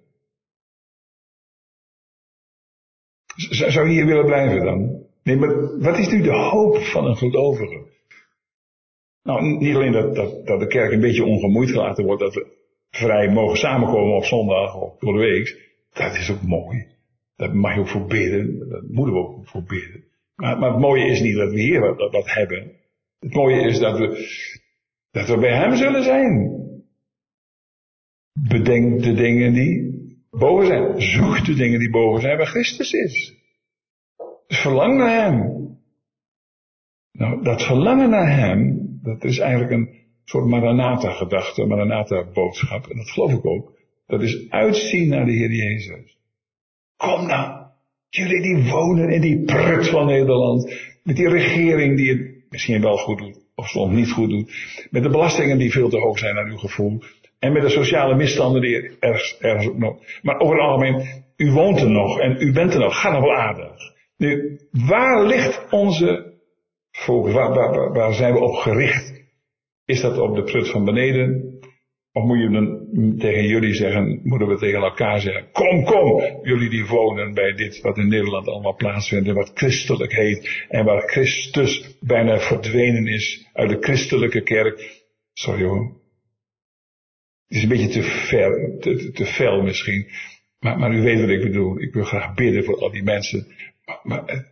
Z- zou je hier willen blijven dan? Nee, maar wat is nu de hoop van een gelovige? Nou, niet alleen dat, dat, dat de kerk een beetje ongemoeid gelaten wordt, dat we vrij mogen samenkomen op zondag of door de week. Dat is ook mooi. Daar mag je ook voor bidden. Daar moeten we ook voor bidden. Maar, maar het mooie is niet dat we hier wat, wat hebben. Het mooie is dat we, dat we bij Hem zullen zijn. Bedenk de dingen die boven zijn. Zoek de dingen die boven zijn waar Christus is. Dus verlang naar Hem. Nou, dat verlangen naar Hem, dat is eigenlijk een soort Maranatha-gedachte, Maranatha-boodschap. En dat geloof ik ook. Dat is uitzien naar de Heer Jezus. Kom nou. Jullie die wonen in die prut van Nederland. Met die regering die het misschien wel goed doet. Of soms niet goed doet. Met de belastingen die veel te hoog zijn naar uw gevoel. En met de sociale misstanden die er ergens, ergens ook nog. Maar over het algemeen. U woont er nog. En u bent er nog. Gaat nog wel aardig. Nu, waar ligt onze focus? Waar, waar, waar zijn we op gericht? Is dat op de prut van beneden? Of moet je dan tegen jullie zeggen, moeten we tegen elkaar zeggen, kom, kom, jullie die wonen bij dit wat in Nederland allemaal plaatsvindt en wat christelijk heet en waar Christus bijna verdwenen is uit de christelijke kerk. Sorry hoor. Het is een beetje te ver, te, te, te fel misschien. Maar, maar u weet wat ik bedoel. Ik wil graag bidden voor al die mensen. Maar, maar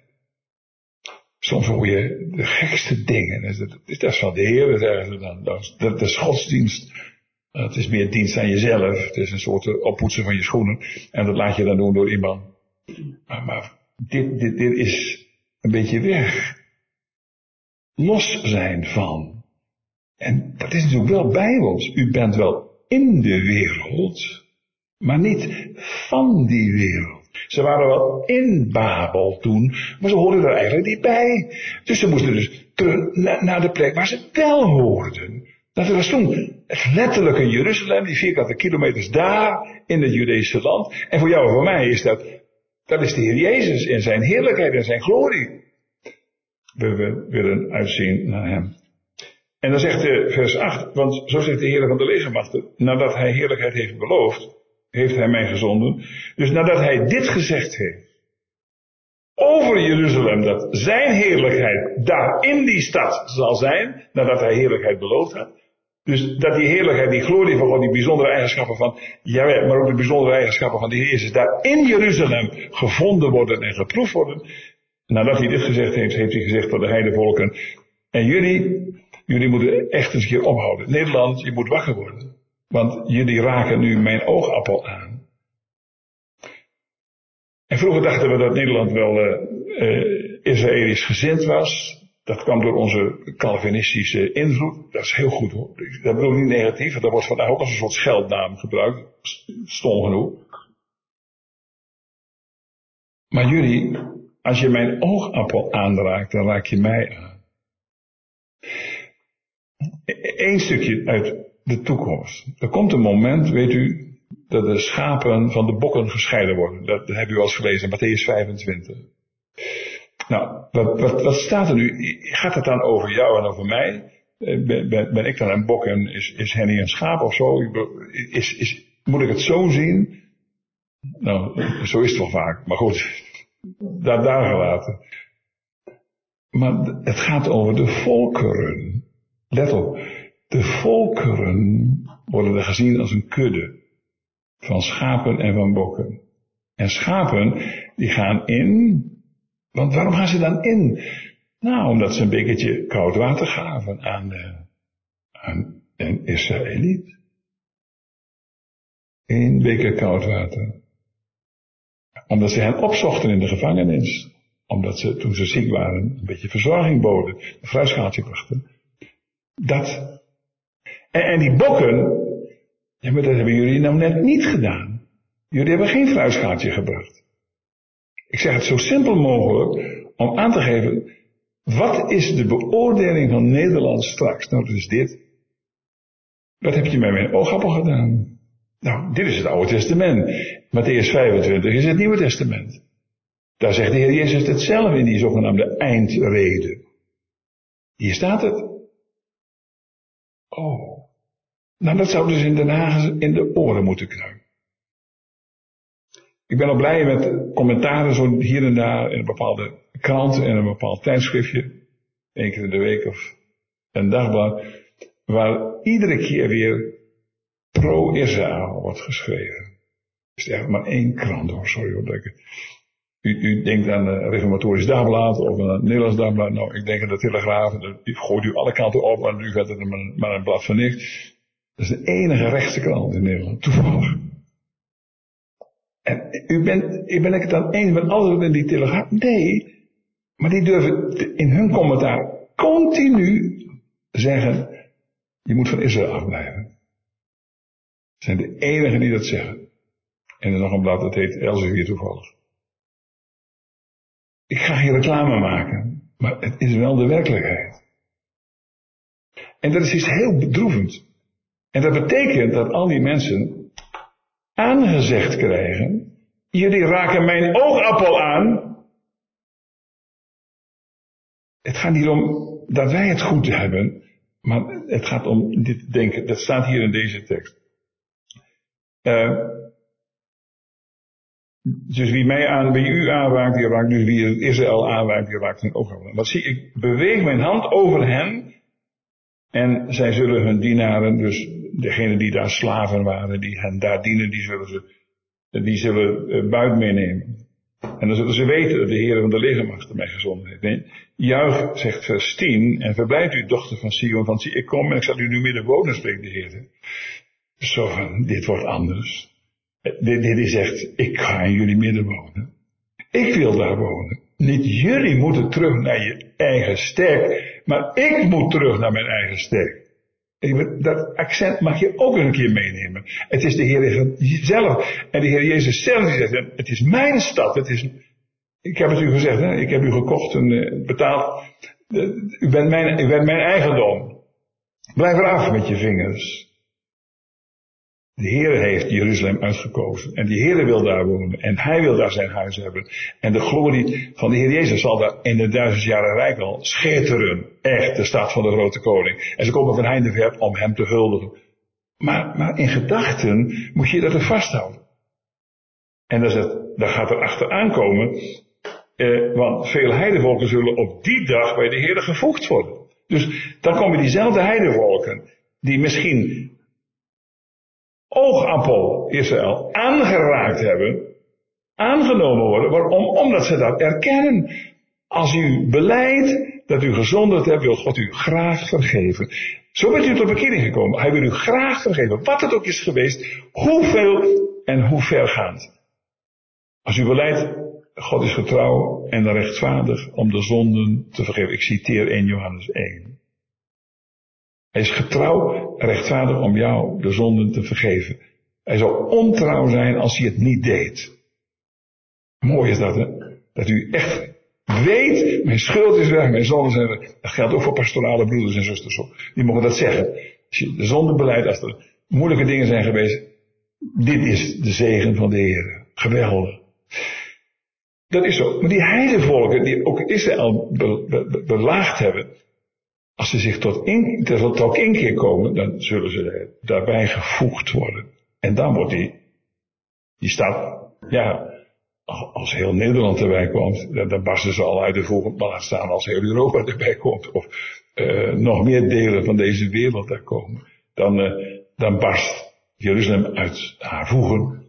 soms hoor je de gekste dingen. Dat is, dat is van de Heer, zeggen ze dan. Dat, dat is godsdienst. Het is meer dienst aan jezelf. Het is een soort oppoetsen van je schoenen. En dat laat je dan doen door iemand. Maar, maar dit, dit, dit is een beetje weg. Los zijn van. En dat is natuurlijk wel bijbels. U bent wel in de wereld. Maar niet van die wereld. Ze waren wel in Babel toen. Maar ze hoorden er eigenlijk niet bij. Dus ze moesten dus terug naar de plek waar ze wel hoorden. Dat was toen het letterlijke Jeruzalem, die vierkante kilometers daar in het Judeese land. En voor jou en voor mij is dat, dat is de Heer Jezus in zijn heerlijkheid en zijn glorie. We, we willen uitzien naar hem. En dan zegt de vers acht, want zo zegt de Heer van de legermachten, nadat hij heerlijkheid heeft beloofd, heeft hij mij gezonden. Dus nadat hij dit gezegd heeft, over Jeruzalem, dat zijn heerlijkheid daar in die stad zal zijn, nadat hij heerlijkheid beloofd had. Dus dat die heerlijkheid, die glorie van God, die bijzondere eigenschappen van Jahweh, maar ook de bijzondere eigenschappen van de Heer Jezus, daar in Jeruzalem gevonden worden en geproefd worden. Nadat hij dit gezegd heeft, heeft hij gezegd tot de heidevolken, en jullie, jullie moeten echt eens een keer ophouden. Nederland, je moet wakker worden. Want jullie raken nu mijn oogappel aan. En vroeger dachten we dat Nederland wel uh, uh, Israëlisch gezind was. Dat kwam door onze Calvinistische invloed. Dat is heel goed hoor. Dat bedoel ik niet negatief. Want dat wordt vandaag ook als een soort scheldnaam gebruikt. Stom genoeg. Maar jullie, als je mijn oogappel aanraakt, dan raak je mij aan. Eén stukje uit de toekomst. Er komt een moment, weet u, dat de schapen van de bokken gescheiden worden. Dat hebben u al eens gelezen in Mattheüs vijfentwintig. Nou, wat, wat, wat staat er nu? Gaat het dan over jou en over mij? Ben, ben, ben ik dan een bok en is, is Henny een schaap of zo? Is, is, moet ik het zo zien? Nou, zo is het wel vaak. Maar goed, daar, daar gelaten. Maar het gaat over de volkeren. Let op. De volkeren worden er gezien als een kudde. Van schapen en van bokken. En schapen, die gaan in. Want waarom gaan ze dan in? Nou, omdat ze een bekertje koud water gaven aan, uh, aan een Israëliet. Eén beker koud water. Omdat ze hen opzochten in de gevangenis. Omdat ze, toen ze ziek waren, een beetje verzorging boden. Een fruitschaaltje brachten. Dat. En, en die bokken, ja, maar dat hebben jullie nou net niet gedaan. Jullie hebben geen fruitschaaltje gebracht. Ik zeg het zo simpel mogelijk om aan te geven, wat is de beoordeling van Nederland straks? Nou, dat is dit. Wat heb je met mijn oogappel gedaan? Nou, dit is het Oude Testament. Mattheüs vijfentwintig is het Nieuwe Testament. Daar zegt de Heer Jezus het zelf in die zogenaamde eindrede. Hier staat het. Oh. Nou, dat zou dus in Den Haag in de oren moeten kruipen. Ik ben al blij met commentaren zo hier en daar in een bepaalde krant en een bepaald tijdschriftje. Eén keer in de week of een dagblad. Waar iedere keer weer pro-Israël wordt geschreven. Er is echt maar één krant hoor, sorry hoor. Dat ik, u, u denkt aan een Reformatorisch Dagblad of aan een Nederlands Dagblad. Nou, ik denk aan de Telegraaf. Die gooit u alle kanten op en u gaat er maar, maar een blad van niks. Dat is de enige rechtse krant in Nederland. Toevallig. En u bent, ben ik het dan eens met alles in die Telegraaf? Nee. Maar die durven in hun commentaar continu zeggen, je moet van Israël afblijven. zijn de enigen die dat zeggen. En er is nog een blad, dat heet Elsevier toevallig. Ik ga geen reclame maken, maar het is wel de werkelijkheid. En dat is iets heel bedroevend. En dat betekent dat al die mensen aangezegd krijgen, jullie raken mijn oogappel aan. Het gaat niet om dat wij het goed hebben, maar het gaat om dit denken. Dat staat hier in deze tekst. Uh, dus wie mij aan, wie u aanraakt, die raakt, dus wie Israël aanraakt, die raakt zijn oogappel aan. Wat zie ik? Ik beweeg mijn hand over hen en zij zullen hun dienaren, dus degenen die daar slaven waren, die hen daar dienen, die zullen ze, die zullen uh, buit meenemen. En dan zullen ze weten dat de Heer van de legermachten mij gezonden heeft. Nee, juich, zegt vers tien, en verblijd u, dochter van Sion, van zie, ik kom en ik zal u nu midden wonen, spreekt de Heer. Zo van, dit wordt anders. Dit, dit is echt, ik ga in jullie midden wonen. Ik wil daar wonen. Niet jullie moeten terug naar je eigen sterk, maar ik moet terug naar mijn eigen sterk. Dat accent mag je ook een keer meenemen. Het is de Heer zelf. En de Heer Jezus zelf die zegt, het is mijn stad. Het is, ik heb het u gezegd, hè? Ik heb u gekocht en betaald. U bent mijn, u bent mijn eigendom. Blijf eraf met je vingers. De Heer heeft Jeruzalem uitgekozen. En die Heer wil daar wonen. En Hij wil daar zijn huis hebben. En de glorie van de Heer Jezus zal daar in de duizend jaren rijk al schitteren. Echt, de stad van de grote koning. En ze komen van heinde ver om hem te huldigen. Maar, maar in gedachten moet je dat er vasthouden. En dat, is het, dat gaat er achteraan komen. Eh, want veel heidevolken zullen op die dag bij de Heer gevoegd worden. Dus dan komen diezelfde heidevolken. Die misschien oogappel Israël aangeraakt hebben, aangenomen worden. Waarom? Omdat ze dat erkennen. Als u belijdt dat u gezondigd hebt, wil God u graag vergeven. Zo bent u tot bekering gekomen. Hij wil u graag vergeven. Wat het ook is geweest, hoeveel en hoe vergaand. Als u belijdt, God is getrouw en rechtvaardig om de zonden te vergeven. Ik citeer eerste Johannes één. Hij is getrouw en rechtvaardig om jou de zonden te vergeven. Hij zou ontrouw zijn als hij het niet deed. Mooi is dat, hè? Dat u echt weet, mijn schuld is weg, mijn zonden zijn weg. Dat geldt ook voor pastorale broeders en zusters. Die mogen dat zeggen. Als je de zonde beleidt, als er moeilijke dingen zijn geweest. Dit is de zegen van de Heer. Geweldig. Dat is zo. Maar die heidevolken, die ook Israël be, be, be, belaagd hebben. Als ze zich tot, in, tot inkeer komen, dan zullen ze daarbij gevoegd worden. En dan wordt die, die stad, ja, als heel Nederland erbij komt, dan, dan barsten ze al uit de voegen, maar laat staan als heel Europa erbij komt, of uh, nog meer delen van deze wereld daar komen. Dan, uh, dan barst Jeruzalem uit haar voegen.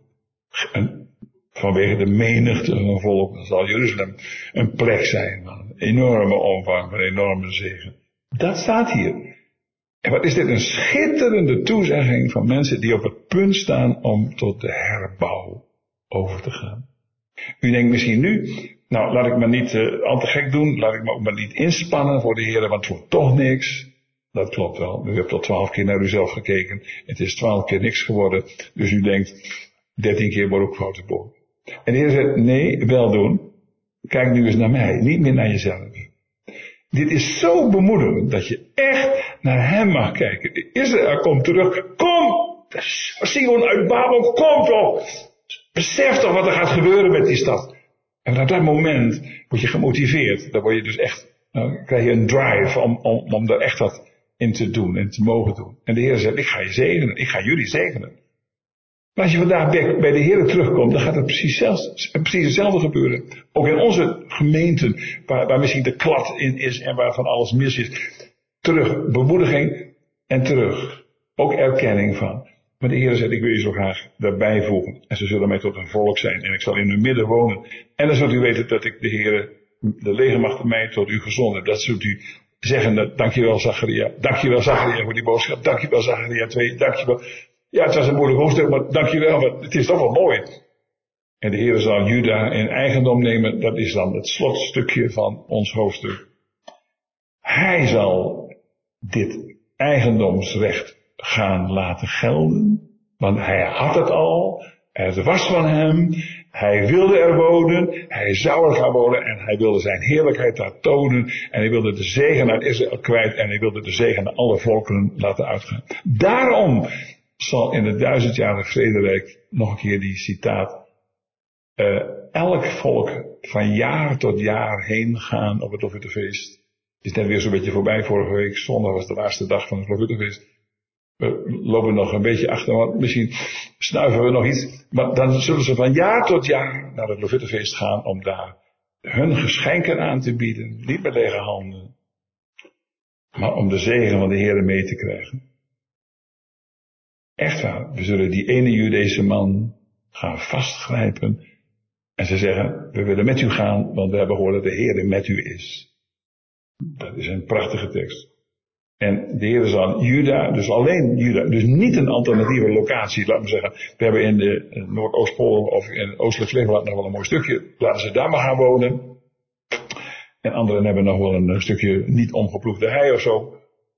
En vanwege de menigte van volk, dan zal Jeruzalem een plek zijn van een enorme omvang, van een enorme zegen. Dat staat hier. En wat is dit een schitterende toezegging van mensen die op het punt staan om tot de herbouw over te gaan. U denkt misschien nu, nou laat ik me niet uh, al te gek doen, laat ik me ook maar niet inspannen voor de Heer, want het wordt toch niks. Dat klopt wel. U hebt al twaalf keer naar uzelf gekeken. Het is twaalf keer niks geworden. Dus u denkt, dertien keer wordt ook foute boom. En de Heer zegt, nee, wel doen. Kijk nu eens naar mij, niet meer naar jezelf. Dit is zo bemoedigend dat je echt naar hem mag kijken. Israël komt terug. Kom! Sion uit Babel, kom toch! Besef toch wat er gaat gebeuren met die stad. En op dat moment word je gemotiveerd. Dan word je dus echt, dan krijg je een drive om, om, om daar echt wat in te doen en te mogen doen. En de Heer zegt, ik ga je zegenen. Ik ga jullie zegenen. Maar als je vandaag bij de Heer terugkomt, dan gaat het precies, zelfs, precies hetzelfde gebeuren. Ook in onze gemeenten, waar, waar misschien de klad in is en waar van alles mis is. Terug, bemoediging en terug. Ook erkenning van. Maar de Heer zegt, ik wil je zo graag daarbij voegen. En ze zullen mij tot een volk zijn en ik zal in hun midden wonen. En dan zult u weten dat ik de Heer, de legermacht mij tot u gezonden heb. Dat zult u zeggen, dankjewel Zacharia. Dankjewel Zacharia voor die boodschap. Dankjewel Zacharia twee. Dankjewel. Ja, het was een moeilijk hoofdstuk, maar dankjewel, maar het is toch wel mooi. En de Heer zal Juda in eigendom nemen, dat is dan het slotstukje van ons hoofdstuk. Hij zal dit eigendomsrecht gaan laten gelden. Want hij had het al. Het was van hem. Hij wilde er wonen. Hij zou er gaan wonen. En hij wilde zijn heerlijkheid daar tonen. En hij wilde de zegen aan Israël kwijt. En hij wilde de zegen aan alle volkeren laten uitgaan. Daarom zal in het duizendjarig vrederijk nog een keer die citaat. Uh, elk volk van jaar tot jaar heen gaan op het Lofuttefeest. Het is net weer zo'n beetje voorbij. Vorige week zondag was de laatste dag van het Lofuttefeest. We lopen nog een beetje achter, want misschien snuiven we nog iets. Maar dan zullen ze van jaar tot jaar naar het Lofuttefeest gaan om daar hun geschenken aan te bieden. Niet met lege handen. Maar om de zegen van de Heer mee te krijgen. Echt waar, we zullen die ene Judese man gaan vastgrijpen. En ze zeggen, we willen met u gaan, want we hebben gehoord dat de Heer met u is. Dat is een prachtige tekst. En de Heer zal Juda, dus alleen Juda, dus niet een alternatieve locatie, laten we zeggen. We hebben in de Noordoostpolen of in Oostelijk Flevoland nog wel een mooi stukje, laten ze daar maar gaan wonen. En anderen hebben nog wel een stukje niet omgeploegde hei of zo.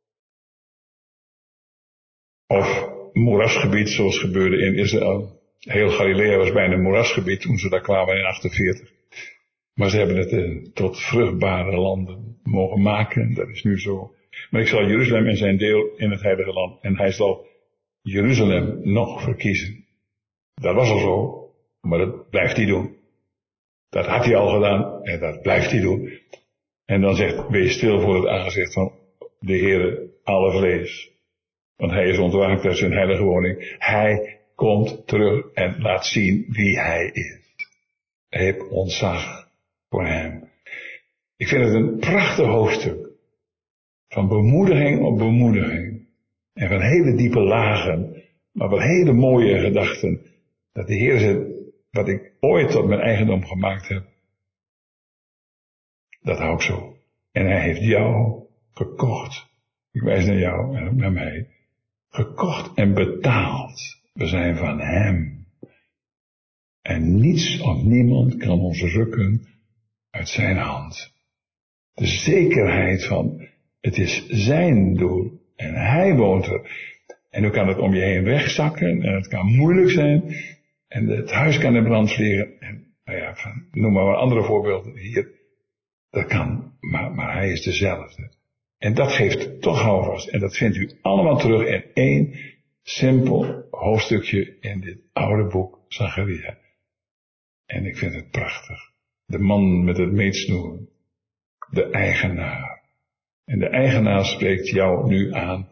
Of moerasgebied, zoals gebeurde in Israël. Heel Galilea was bijna een moerasgebied toen ze daar kwamen in achtenveertig. Maar ze hebben het eh, tot vruchtbare landen mogen maken. Dat is nu zo. Maar ik zal Jeruzalem in zijn deel in het heilige land. En hij zal Jeruzalem nog verkiezen. Dat was al zo. Maar dat blijft hij doen. Dat had hij al gedaan. En dat blijft hij doen. En dan zegt, wees stil voor het aangezicht van de Heere alle vlees. Want hij is ontwaakt uit zijn heilige woning. Hij komt terug en laat zien wie hij is. Heb ontzag voor hem. Ik vind het een prachtig hoofdstuk. Van bemoediging op bemoediging. En van hele diepe lagen. Maar van hele mooie gedachten. Dat de Heer zegt, wat ik ooit tot mijn eigendom gemaakt heb. Dat hou ik zo. En hij heeft jou gekocht. Ik wijs naar jou en ook naar mij. Gekocht en betaald. We zijn van hem. En niets of niemand kan ons rukken uit zijn hand. De zekerheid van, het is zijn doel. En hij woont er. En nu kan het om je heen wegzakken. En het kan moeilijk zijn. En het huis kan in brand vliegen. En nou ja, van, noem maar wat andere voorbeelden hier. Dat kan. Maar, maar hij is dezelfde. En dat geeft toch houvast. En dat vindt u allemaal terug in één simpel hoofdstukje in dit oude boek Zacharia. En ik vind het prachtig. De man met het meetsnoer. De eigenaar. En de eigenaar spreekt jou nu aan.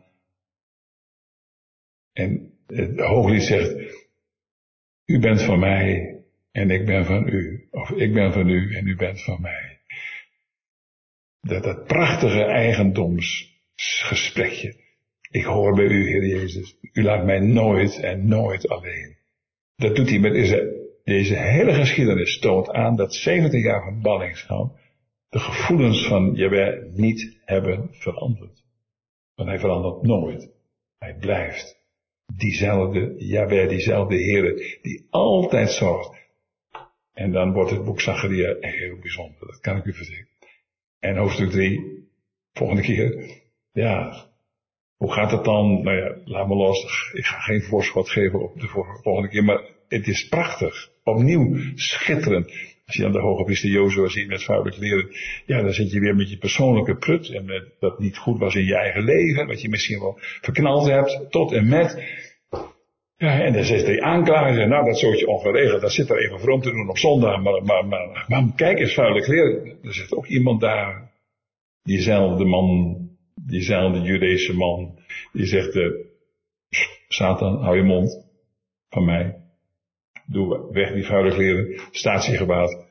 En het hooglied zegt, u bent van mij en ik ben van u. Of ik ben van u en u bent van mij. Dat, dat prachtige eigendomsgesprekje. Ik hoor bij u, Heer Jezus. U laat mij nooit en nooit alleen. Dat doet hij met deze, deze hele geschiedenis toont aan dat zeventig jaar van ballingschap de gevoelens van Jahweh niet hebben veranderd. Want hij verandert nooit. Hij blijft diezelfde Jahweh, diezelfde Heere, die altijd zorgt. En dan wordt het boek Zacharia heel bijzonder. Dat kan ik u verzekeren. En hoofdstuk drie, volgende keer. Ja, hoe gaat het dan? Nou ja, laat me los. Ik ga geen voorschot geven op de volgende keer. Maar het is prachtig. Opnieuw schitterend. Als je dan de hoge priester Jozua ziet met vuile kleren. Ja, dan zit je weer met je persoonlijke prut. En met dat niet goed was in je eigen leven. Wat je misschien wel verknald hebt. Tot en met. Ja, en dan zegt hij aanklager. Nou, dat zootje ongeregeld. Dat zit er even vroom te doen op zondag. Maar, maar, maar, maar kijk eens, vuile kleren. Er zit ook iemand daar. Diezelfde man. Diezelfde Judese man. Die zegt, uh, Satan, hou je mond. Van mij. Doe weg die vuile kleren. Statiegewaad.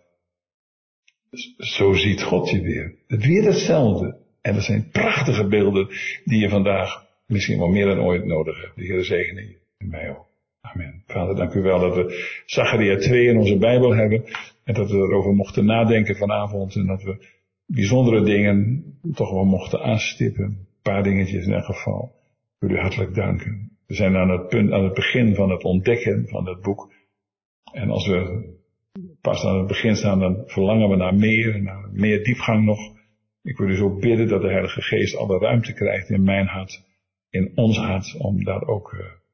Zo ziet God je weer. Het weer hetzelfde. En dat zijn prachtige beelden die je vandaag misschien wel meer dan ooit nodig hebt. De Heer zegene je. En mij ook. Amen. Vader, dank u wel dat we Zacharia twee in onze Bijbel hebben. En dat we erover mochten nadenken vanavond. En dat we bijzondere dingen toch wel mochten aanstippen. Een paar dingetjes in elk geval. Ik wil u hartelijk danken. We zijn aan het punt, aan het begin van het ontdekken van het boek. En als we pas aan het begin staan, dan verlangen we naar meer, naar meer diepgang nog. Ik wil dus ook bidden dat de Heilige Geest alle ruimte krijgt in mijn hart, in ons hart, om daar ook uh,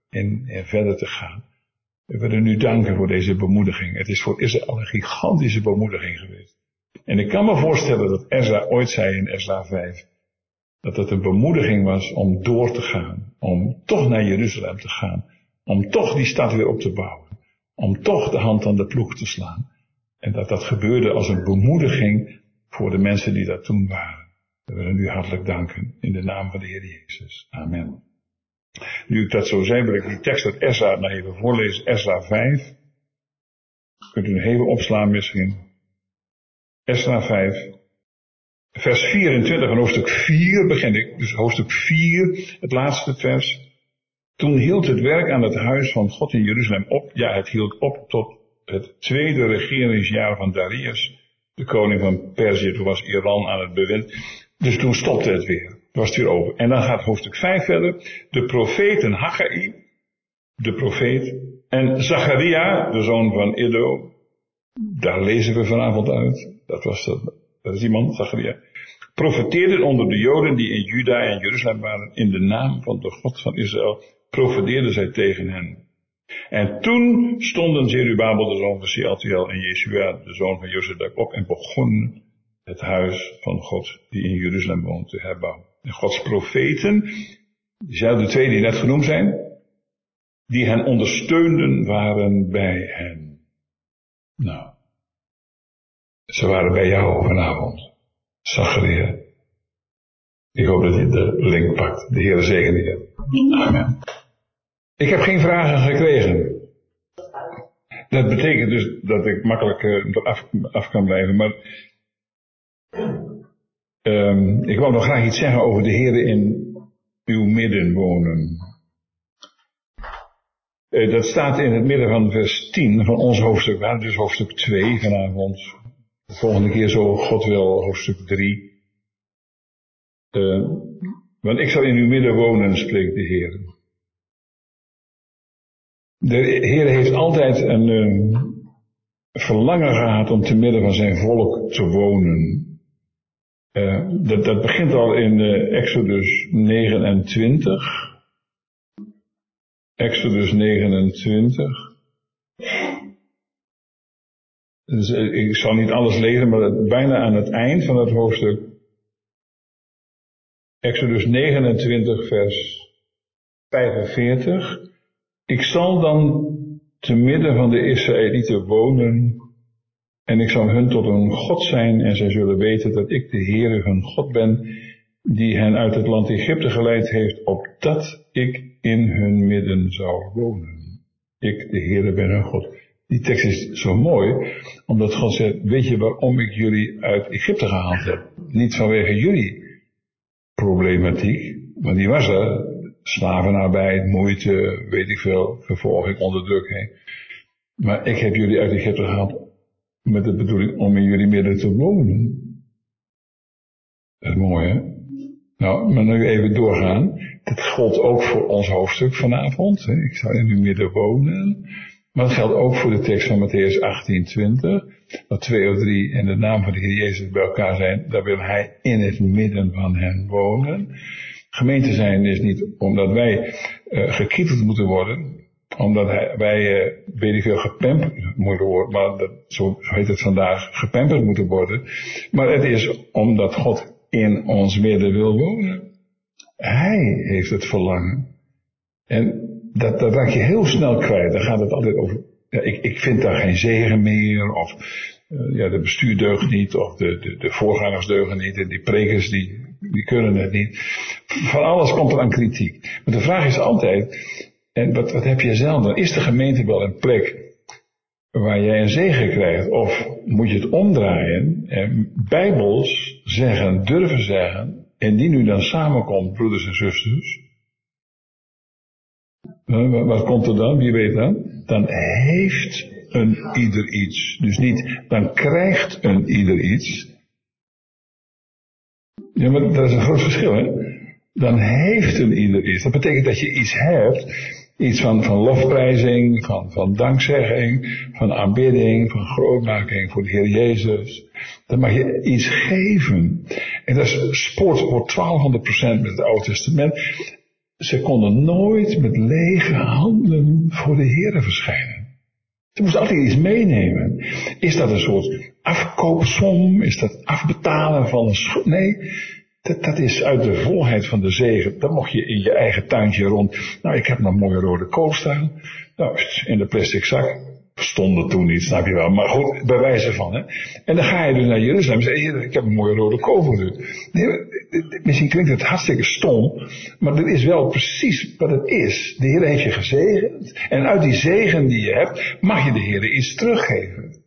en, en verder te gaan. We willen u danken voor deze bemoediging. Het is voor Israël een gigantische bemoediging geweest. En ik kan me voorstellen dat Ezra ooit zei in Ezra vijf, dat het een bemoediging was om door te gaan, om toch naar Jeruzalem te gaan, om toch die stad weer op te bouwen, om toch de hand aan de ploeg te slaan. En dat dat gebeurde als een bemoediging voor de mensen die daar toen waren. We willen u hartelijk danken in de naam van de Heer Jezus. Amen. Nu ik dat zo zei, wil ik die tekst uit Ezra nog even voorlezen. Ezra vijf. Kunt u nog even opslaan misschien. Ezra vijf. Vers vierentwintig van hoofdstuk vier begin ik. Dus hoofdstuk vier, het laatste vers. Toen hield het werk aan het huis van God in Jeruzalem op. Ja, het hield op tot het tweede regeringsjaar van Darius, de koning van Perzië. Toen was Iran aan het bewind. Dus toen stopte het weer. Toen was het weer over. En dan gaat hoofdstuk vijf verder. De profeten Haggai, de profeet, en Zacharia, de zoon van Iddo. Daar lezen we vanavond uit. Dat was dat. Dat is die man, Zacharia. Profeteerden onder de Joden die in Juda en Jeruzalem waren. In de naam van de God van Israël profeteerden zij tegen hen. En toen stonden Zerubabel, de zoon van Shealtiel, en Jesua, de zoon van Jozadak, op en begonnen het huis van God die in Jeruzalem woont te herbouwen. En Gods profeten, diezelfde twee die net genoemd zijn, die hen ondersteunden, waren bij hen. Nou, ze waren bij jou vanavond, Zacharia. Ik hoop dat je de link pakt. De Heer zegene je. Amen. Ik heb geen vragen gekregen. Dat betekent dus dat ik makkelijk uh, af, af kan blijven, maar um, ik wou nog graag iets zeggen over de Heer in uw midden wonen. Uh, dat staat in het midden van vers tien van ons hoofdstuk, nou, dus hoofdstuk twee vanavond. De volgende keer zo, God wil, hoofdstuk drie. Uh, want ik zal in uw midden wonen, spreekt de Heer. De Heer heeft altijd een uh, verlangen gehad om te midden van zijn volk te wonen. Uh, dat, dat begint al in uh, Exodus negenentwintig. Exodus negenentwintig. Dus, uh, ik zal niet alles lezen, maar dat, bijna aan het eind van het hoofdstuk. Exodus negenentwintig, vers vijfenveertig. Ik zal dan te midden van de Israëlieten wonen, en ik zal hun tot een God zijn, en zij zullen weten dat ik de Heere hun God ben, die hen uit het land Egypte geleid heeft, opdat ik in hun midden zou wonen. Ik, de Heere, ben hun God. Die tekst is zo mooi, omdat God zegt, weet je waarom ik jullie uit Egypte gehaald heb? Niet vanwege jullie problematiek, want die was er. Slavenarbeid, moeite, weet ik veel, vervolging, onderdrukking. Maar ik heb jullie uit Egypte gehaald met de bedoeling om in jullie midden te wonen. Dat is mooi, hè? Nou, maar nu even doorgaan. Dat geldt ook voor ons hoofdstuk vanavond. Hè? Ik zou in uw midden wonen. Maar dat geldt ook voor de tekst van Matthäus achttien twintig. Dat twee of drie in de naam van de Heer Jezus bij elkaar zijn, daar wil Hij in het midden van hen wonen. Gemeente zijn is niet omdat wij uh, gekieteld moeten worden, omdat hij, wij, uh, weet ik veel, gepamperd moeten worden, maar dat, zo, zo heet het vandaag, gepamperd moeten worden. Maar het is omdat God in ons midden wil wonen. Hij heeft het verlangen. En dat, dat raak je heel snel kwijt. Dan gaat het altijd over, ja, ik, ik vind daar geen zegen meer, of uh, ja, de bestuur deugt niet, of de, de, de voorgangers deugen niet, en die prekers die, die kunnen het niet. Van alles komt er aan kritiek. Maar de vraag is altijd, en wat, wat heb je zelf dan? Is de gemeente wel een plek waar jij een zegen krijgt? Of moet je het omdraaien en bijbels zeggen, durven zeggen, en die nu dan samenkomt, broeders en zusters? Uh, wat komt er dan? Wie weet dan? Dan heeft een ieder iets. Dus niet, dan krijgt een ieder iets. Ja, maar dat is een groot verschil, hè? Dan heeft een ieder iets. Dat betekent dat je iets hebt, iets van, van lofprijzing, van, van dankzegging, van aanbidding, van grootmaking voor de Heer Jezus. Dan mag je iets geven. En dat spoort voor twaalfhonderd procent met het Oude Testament. ze konden nooit met lege handen voor de Heere verschijnen. Ze moesten altijd iets meenemen. Is dat een soort afkoopsom? Is dat afbetalen van een schuld? Nee, dat, dat is uit de volheid van de zegen. Dan mocht je in je eigen tuintje rond. Nou, ik heb nog een mooie rode kool staan. Nou, in de plastic zak. Stonden toen niet, snap je wel. Maar goed, bij wijze van, hè. En dan ga je dus naar Jeruzalem en zeg je, ik heb een mooie rode kool voor u. Nee, misschien klinkt het hartstikke stom, maar dat is wel precies wat het is. De Heer heeft je gezegend. En uit die zegen die je hebt, mag je de Heer iets teruggeven.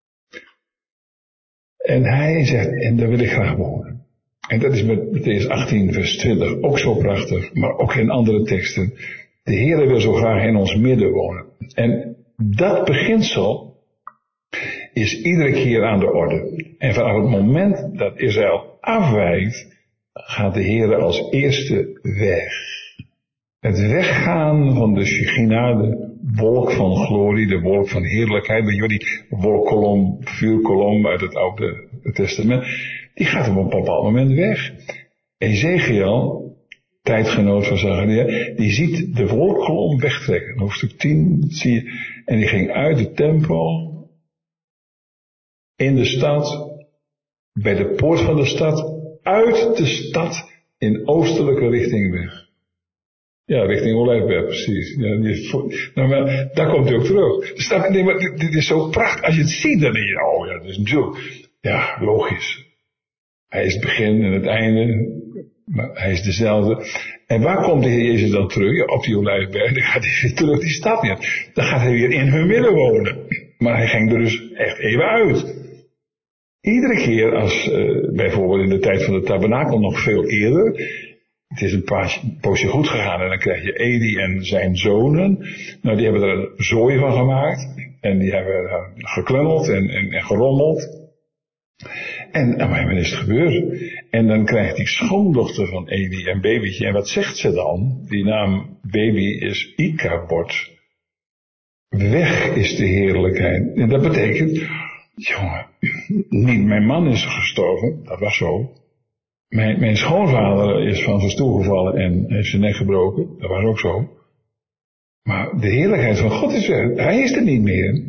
En hij zegt, en daar wil ik graag wonen. En dat is met Mattheüs achttien vers twintig ook zo prachtig, maar ook in andere teksten. De Heer wil zo graag in ons midden wonen. En dat beginsel is iedere keer aan de orde. En vanaf het moment dat Israël afwijkt, gaat de Heer als eerste weg. Het weggaan van de Shechina, de wolk van glorie, de wolk van heerlijkheid, weet je wel, die wolkkolom, vuurkolom uit het Oude Testament, die gaat op een bepaald moment weg. Ezekiel, tijdgenoot van Zacharia, die ziet de wolkkolom wegtrekken. In hoofdstuk tien zie je, en die ging uit de tempel, in de stad, bij de poort van de stad, uit de stad in oostelijke richting weg. Ja, richting Olijfberg, precies. Ja, die, nou, maar daar komt hij ook terug. Dus dat, nee, maar dit, dit is zo prachtig. Als je het ziet, dan denk je, oh ja, dat is natuurlijk, ja, logisch. Hij is het begin en het einde, maar hij is dezelfde. En waar komt de Heer Jezus dan terug? Ja, op die Olijfberg, dan gaat hij weer terug die stad in. Dan gaat hij weer in hun midden wonen. Maar hij ging er dus echt even uit. Iedere keer als, uh, bijvoorbeeld in de tijd van de tabernakel nog veel eerder, het is een paar, poosje goed gegaan en dan krijg je Eli en zijn zonen. Nou, die hebben er een zooi van gemaakt. En die hebben uh, geklungeld en, en, en gerommeld. En, en wat is het gebeurd? En dan krijgt die schoondochter van Eli een babytje. En wat zegt ze dan? Die naam baby is Ikabod. Weg is de heerlijkheid. En dat betekent, jongen, niet mijn man is gestorven, dat was zo. Mijn, mijn schoonvader is van zijn stoel gevallen en heeft zijn nek gebroken, dat was ook zo. Maar de heerlijkheid van God is weg, hij is er niet meer.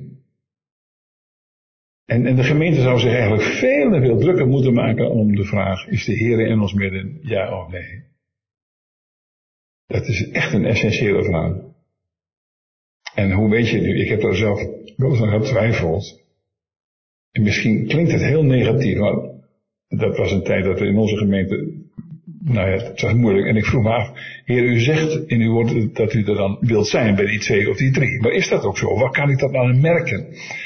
En, en de gemeente zou zich eigenlijk veel en veel drukker moeten maken om de vraag, is de Heer in ons midden, ja of nee? Dat is echt een essentiële vraag. En hoe weet je nu, ik heb er zelf wel eens aan getwijfeld. En misschien klinkt het heel negatief, maar dat was een tijd dat er in onze gemeente, nou ja, het was moeilijk. En ik vroeg me af, Heer, u zegt in uw woord dat u er dan wilt zijn bij die twee of die drie. Maar is dat ook zo? Waar kan ik dat nou merken?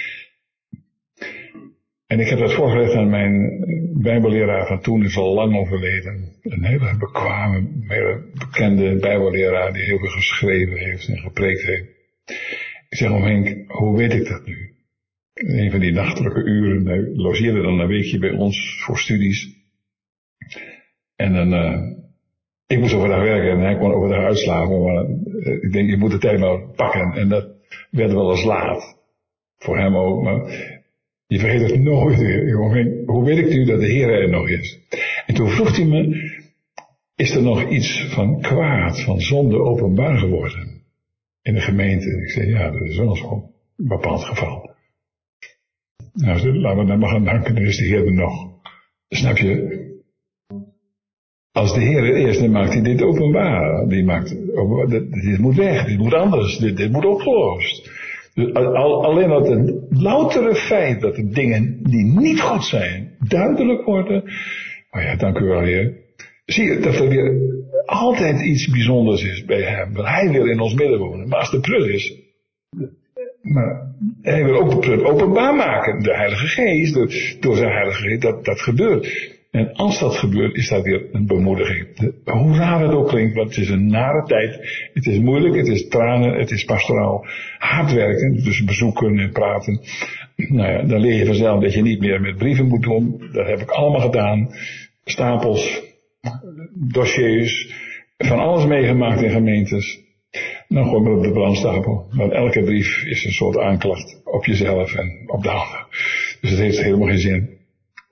En ik heb dat voorgelegd aan mijn bijbelleraar van toen, is al lang overleden. Een hele bekwame, hele bekende bijbelleraar die heel veel geschreven heeft en gepreekt heeft. Ik zeg om Henk, hoe weet ik dat nu? Een van die nachtelijke uren, hij logeerde dan een weekje bij ons voor studies. En dan, uh, ik moest overdag werken en hij kon overdag uitslapen, maar uh, ik denk, je moet de tijd maar pakken. En dat werd wel eens laat. Voor hem ook, maar je vergeet het nooit weer. Jongen, hoe weet ik nu dat de Heer er nog is? En toen vroeg hij me, is er nog iets van kwaad, van zonde openbaar geworden in de gemeente? En ik zei, ja, dat is wel zo'n bepaald geval. Nou, laten we dan maar gaan danken, dan is de Heer er nog. Snap je? Als de Heer er is, dan maakt hij dit openbaar. Die maakt, dit moet weg, dit moet anders, dit, dit moet opgelost. Dus al, alleen dat het loutere feit dat de dingen die niet goed zijn, duidelijk worden. Maar ja, dank u wel, Heer. Zie je dat er weer altijd iets bijzonders is bij hem. Want hij wil in ons midden wonen. Maar als de prut is, maar hij wil ook de prut openbaar maken. De Heilige Geest, door, door zijn Heilige Geest, dat, dat gebeurt. En als dat gebeurt, is dat weer een bemoediging. De, hoe raar het ook klinkt, want het is een nare tijd. Het is moeilijk, het is tranen, het is pastoraal hard werken. Dus bezoeken en praten. Nou ja, dan leer je vanzelf dat je niet meer met brieven moet doen. Dat heb ik allemaal gedaan. Stapels, dossiers, van alles meegemaakt in gemeentes. Nou, gewoon maar op de brandstapel. Want elke brief is een soort aanklacht op jezelf en op de ander. Dus het heeft helemaal geen zin.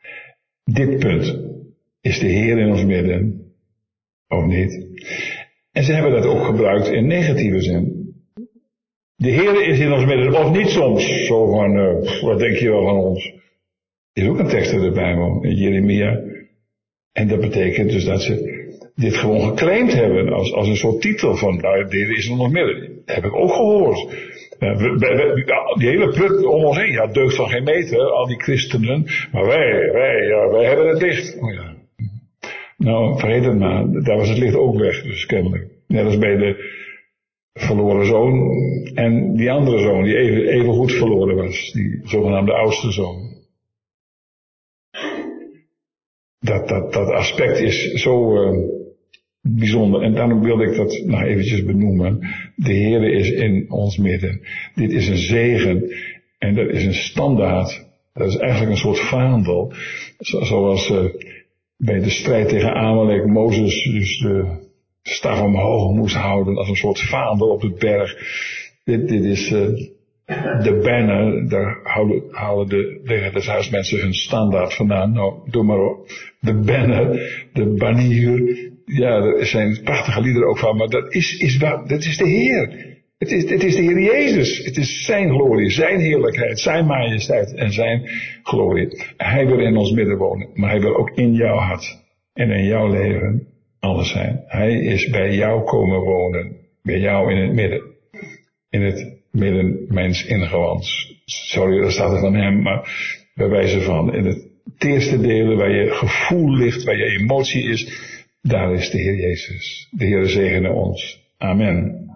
Dit punt, is de Heer in ons midden, of niet? En ze hebben dat ook gebruikt in negatieve zin. De Heer is in ons midden, of niet soms, zo van, uh, wat denk je wel van ons? Er is ook een tekst uit de Bijbel, in Jeremia. En dat betekent dus dat ze dit gewoon geclaimd hebben, als, als een soort titel van, nou, de Heer is in ons midden. Dat heb ik ook gehoord. Uh, we, we, we, die hele prut om ons heen, ja, deugt van geen meter, al die christenen. Maar wij, wij, ja, wij hebben het licht. Oh ja. Nou, vergeet het maar, daar was het licht ook weg, dus kennelijk. Net als bij de verloren zoon en die andere zoon, die even, even goed verloren was, die zogenaamde oudste zoon. Dat, dat, dat aspect is zo uh, bijzonder. En daarom wilde ik dat nog eventjes benoemen. De Heer is in ons midden. Dit is een zegen en dat is een standaard. Dat is eigenlijk een soort vaandel. Zoals uh, bij de strijd tegen Amalek Mozes dus de staf omhoog moest houden als een soort vaandel op de berg. Dit, dit is uh, de banner, daar houden, halen de leger des huismensen hun standaard vandaan. Nou, doe maar op. De banner, de banier. Ja, er zijn prachtige liederen ook van, maar dat is, is, dat is de Heer. Het is, het is de Heer Jezus. Het is zijn glorie, zijn heerlijkheid, zijn majesteit en zijn glorie. Hij wil in ons midden wonen, maar hij wil ook in jouw hart en in jouw leven alles zijn. Hij is bij jou komen wonen, bij jou in het midden. In het midden mijns ingewands. Sorry, dat staat er van hem, maar bij wijze van in het eerste delen waar je gevoel ligt, waar je emotie is, daar is de Heer Jezus. De Heer zegene ons. Amen.